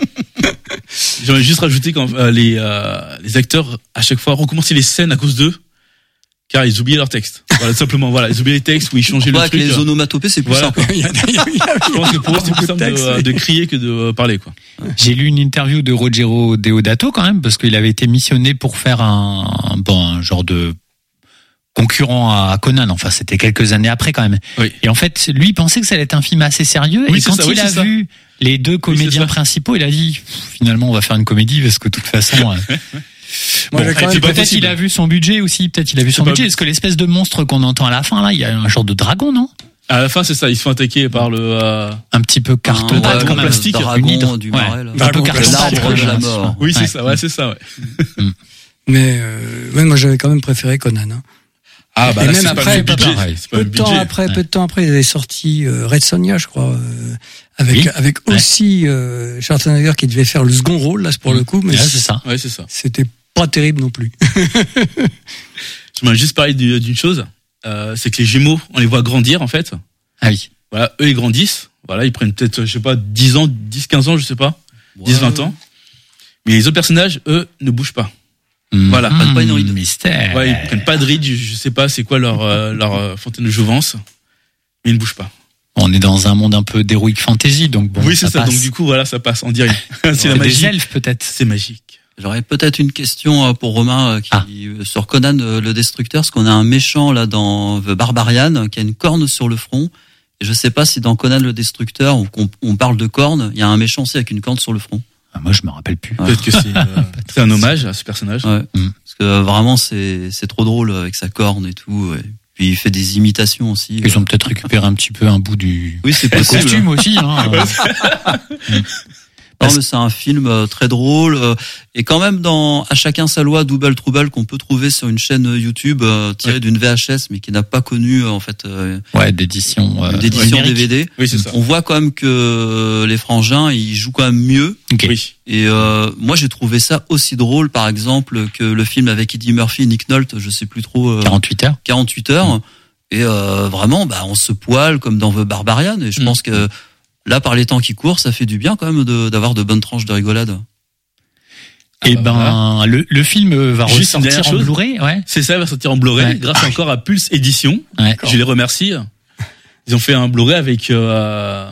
J'aurais juste rajouté quand euh, les, euh, les acteurs, à chaque fois, recommençaient les scènes à cause d'eux, car ils oubliaient leur texte. Voilà, tout simplement, voilà. Ils oubliaient les textes où ils changeaient Ouais, le avec truc. les onomatopées, c'est plus Voilà. simple. Il y a- il y a- il y a- Je pense que pour eux, c'est beaucoup plus de simple de, textes, euh, oui. de crier que de euh, parler, quoi. J'ai lu une interview de Ruggero Deodato quand même, parce qu'il avait été missionné pour faire un, bon, un genre de concurrent à Conan. Enfin, c'était quelques années après quand même. Oui. Et en fait, lui, il pensait que ça allait être un film assez sérieux. Oui, et c'est quand ça, il oui, a c'est ça. vu les deux comédiens ça. principaux, il a dit, pff, finalement, on va faire une comédie parce que de toute façon. euh, Moi, bon, j'ai quand c'est même pas peut-être possible. il a vu son budget aussi. Peut-être il a vu son pas- budget. Parce que l'espèce de monstre qu'on entend à la fin là, il y a un genre de dragon, non? À la fin, c'est ça. Ils se font attaquer par le. Euh... Un petit peu carton Un pâte dragon quand même. plastique, Une dragon hydre. du Ouais. Marais, là. Un peu Dragon carton pâte. l'arbre de la mort. Oui, c'est Ouais. ça. Ouais, c'est ça. Ouais. Mais euh, ouais, moi j'avais quand même préféré Conan. Hein. Ah bah Et là, même c'est pas après, le pas budget. pareil. C'est pas Peu le de temps budget. après, Ouais. peu de temps après, il avait sorti euh, Red Sonja, je crois, euh, avec Oui. avec Ouais. aussi euh, Schwarzenegger qui devait faire le second rôle là, c'est pour le coup, mais Ouais, c'est ça. Ouais, c'est ça. c'était pas terrible non plus. Je m'en juste parlé du- d'une chose. Euh, c'est que les jumeaux, on les voit grandir, en fait. Ah oui. Voilà, eux, ils grandissent. Voilà, ils prennent peut-être, je sais pas, dix ans, dix, quinze ans, je sais pas. dix vingt ans. Mais les autres personnages, eux, ne bougent pas. Mmh. Voilà. Mmh. Pas une ride. Mystère. Ouais, ils prennent pas de ride, je, je sais pas c'est quoi leur, euh, leur euh, fontaine de jouvence. Mais ils ne bougent pas. On est dans un monde un peu d'heroic fantasy, donc bon. Oui, c'est ça. passe. Donc du coup, voilà, ça passe. On dirait. c'est la magie. Des elfes, peut-être. C'est magique. J'aurais peut-être une question pour Romain qui, ah. sur Conan le Destructeur, parce qu'on a un méchant là dans The Barbarian qui a une corne sur le front. Et je sais pas si dans Conan le Destructeur, on, on parle de corne, il y a un méchant aussi avec une corne sur le front. Ah, moi, je me rappelle plus. Ouais. Peut-être que c'est, euh, c'est un hommage à ce personnage. Ouais. Mmh. Parce que euh, vraiment, c'est, c'est trop drôle avec sa corne et tout. Et puis il fait des imitations aussi. Ils ont peut-être récupéré un petit peu un bout du oui, c'est possible. costume aussi. Hein. Non, mais c'est un film euh, très drôle euh, et quand même dans À chacun sa loi, Double Trouble qu'on peut trouver sur une chaîne YouTube euh, tirée ouais. d'une V H S mais qui n'a pas connu euh, en fait euh, ouais d'édition euh, d'édition ouais, D V D. Oui, c'est ça. On voit quand même que les frangins ils jouent quand même mieux. Okay. Oui. Et euh, moi j'ai trouvé ça aussi drôle par exemple que le film avec Eddie Murphy et Nick Nolte, je sais plus trop euh, quarante-huit heures. quarante-huit heures mmh. Et euh, vraiment bah on se poile comme dans The Barbarian et je mmh. pense que là, par les temps qui courent, ça fait du bien quand même de, d'avoir de bonnes tranches de rigolade. Et ah bah ben, voilà. le, le film va Juste ressortir en Blu-ray, ouais. C'est ça, il va sortir en Blu-ray, ouais. grâce encore à Pulse Édition. Ouais. Je les remercie. Ils ont fait un Blu-ray avec, euh...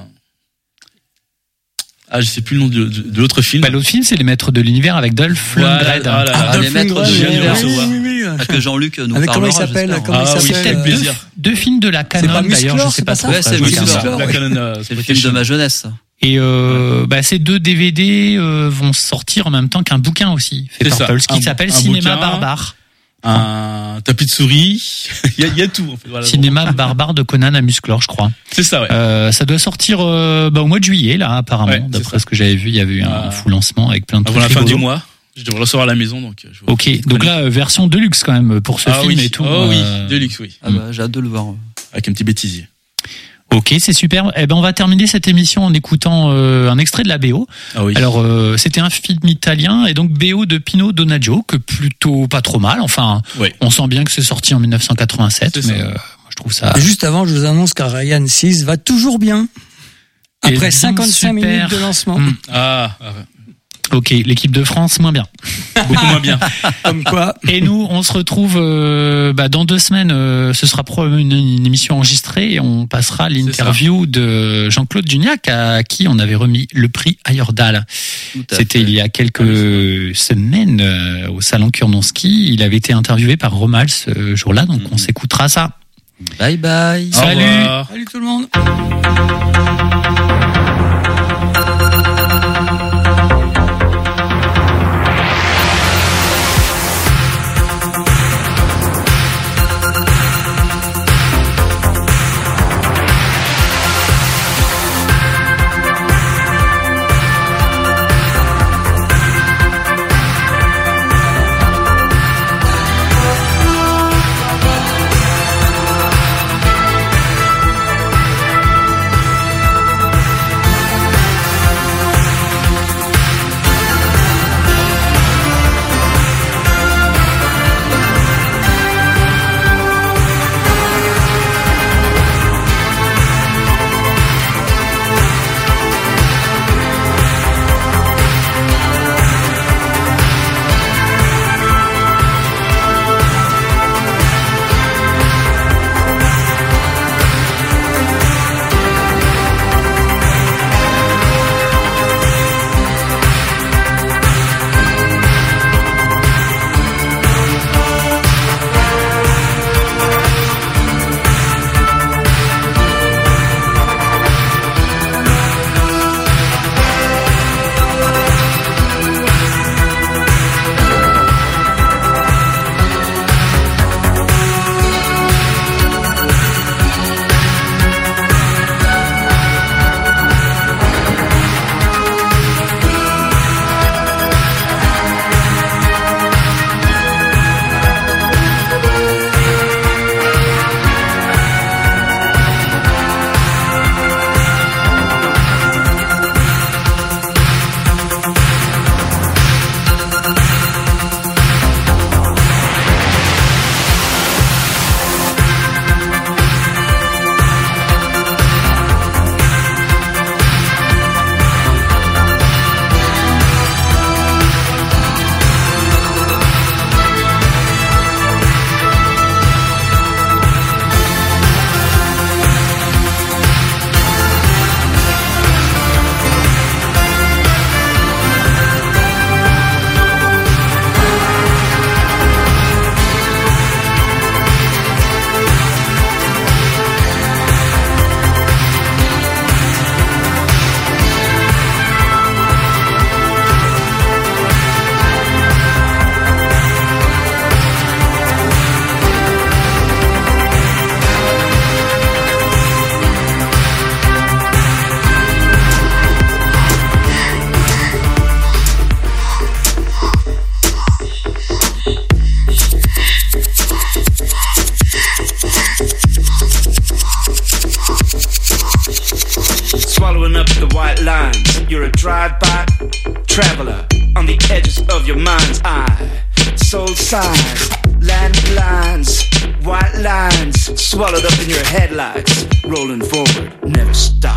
ah, je sais plus le nom de, de, de l'autre film. Bah, l'autre film, c'est Les Maîtres de l'Univers avec Dolph Lundgren. Voilà, ah, là, ah, Les Maîtres de l'Univers. Oui, oui, oui, oui. Que Jean-Luc nous avec parlera. Comment il s'appelle, comment ah, il oui, s'appelle. Quel plaisir. Deux, deux films de la Canon, d'ailleurs, je sais pas trop. Ouais, c'est la Canon, c'est le film de ma jeunesse. Et euh, bah, ces deux D V D euh, vont sortir en même temps qu'un bouquin aussi, fait c'est par ça. Pulse, qui un, s'appelle un Cinéma bouquin, Barbare. Un tapis de souris, il y a, il y a tout. En fait, voilà, Cinéma bon. Barbare de Conan à Musclor, je crois. C'est ça, ouais. Euh, ça doit sortir euh, bah, au mois de juillet, là, apparemment. Ouais, d'après ce que j'avais vu, il y avait eu un euh, fou lancement avec plein de avant trucs. Avant la fin rigolos. du mois, je devrais recevoir à la maison, donc. Je ok, donc connais. Là, euh, version deluxe quand même pour ce ah, film oui. et tout. Oh euh... oui, deluxe, oui. Ah bah, j'ai hâte de le voir. Avec un petit bêtisier. Ok, c'est super. Eh ben, on va terminer cette émission en écoutant euh, un extrait de la B O. Ah oui. Alors, euh, c'était un film italien et donc B O de Pino Donaggio, que plutôt pas trop mal. Enfin, oui. On sent bien que c'est sorti en dix-neuf cent quatre-vingt-sept, c'est mais euh, moi, je trouve ça. Et juste avant, je vous annonce qu'Ariane six va toujours bien. Après cinquante-cinq minutes de lancement. Mmh. Ah. Ok, l'équipe de France, moins bien. Beaucoup moins bien. Comme quoi. Et nous, on se retrouve euh, bah, dans deux semaines. Euh, ce sera probablement une, une émission enregistrée et on passera l'interview de Jean-Claude Duniac à qui on avait remis le prix Ayordal. C'était fait. Il y a quelques ah, semaines euh, au salon Kurnonski. Il avait été interviewé par Romal ce jour-là, donc mm-hmm. on s'écoutera ça. Bye bye. Salut. Salut tout le monde. rolling up the white lines. You're a drive-by traveler on the edges of your mind's eye. Soul signs, landlines, white lines, swallowed up in your headlights. Rolling forward, never stop.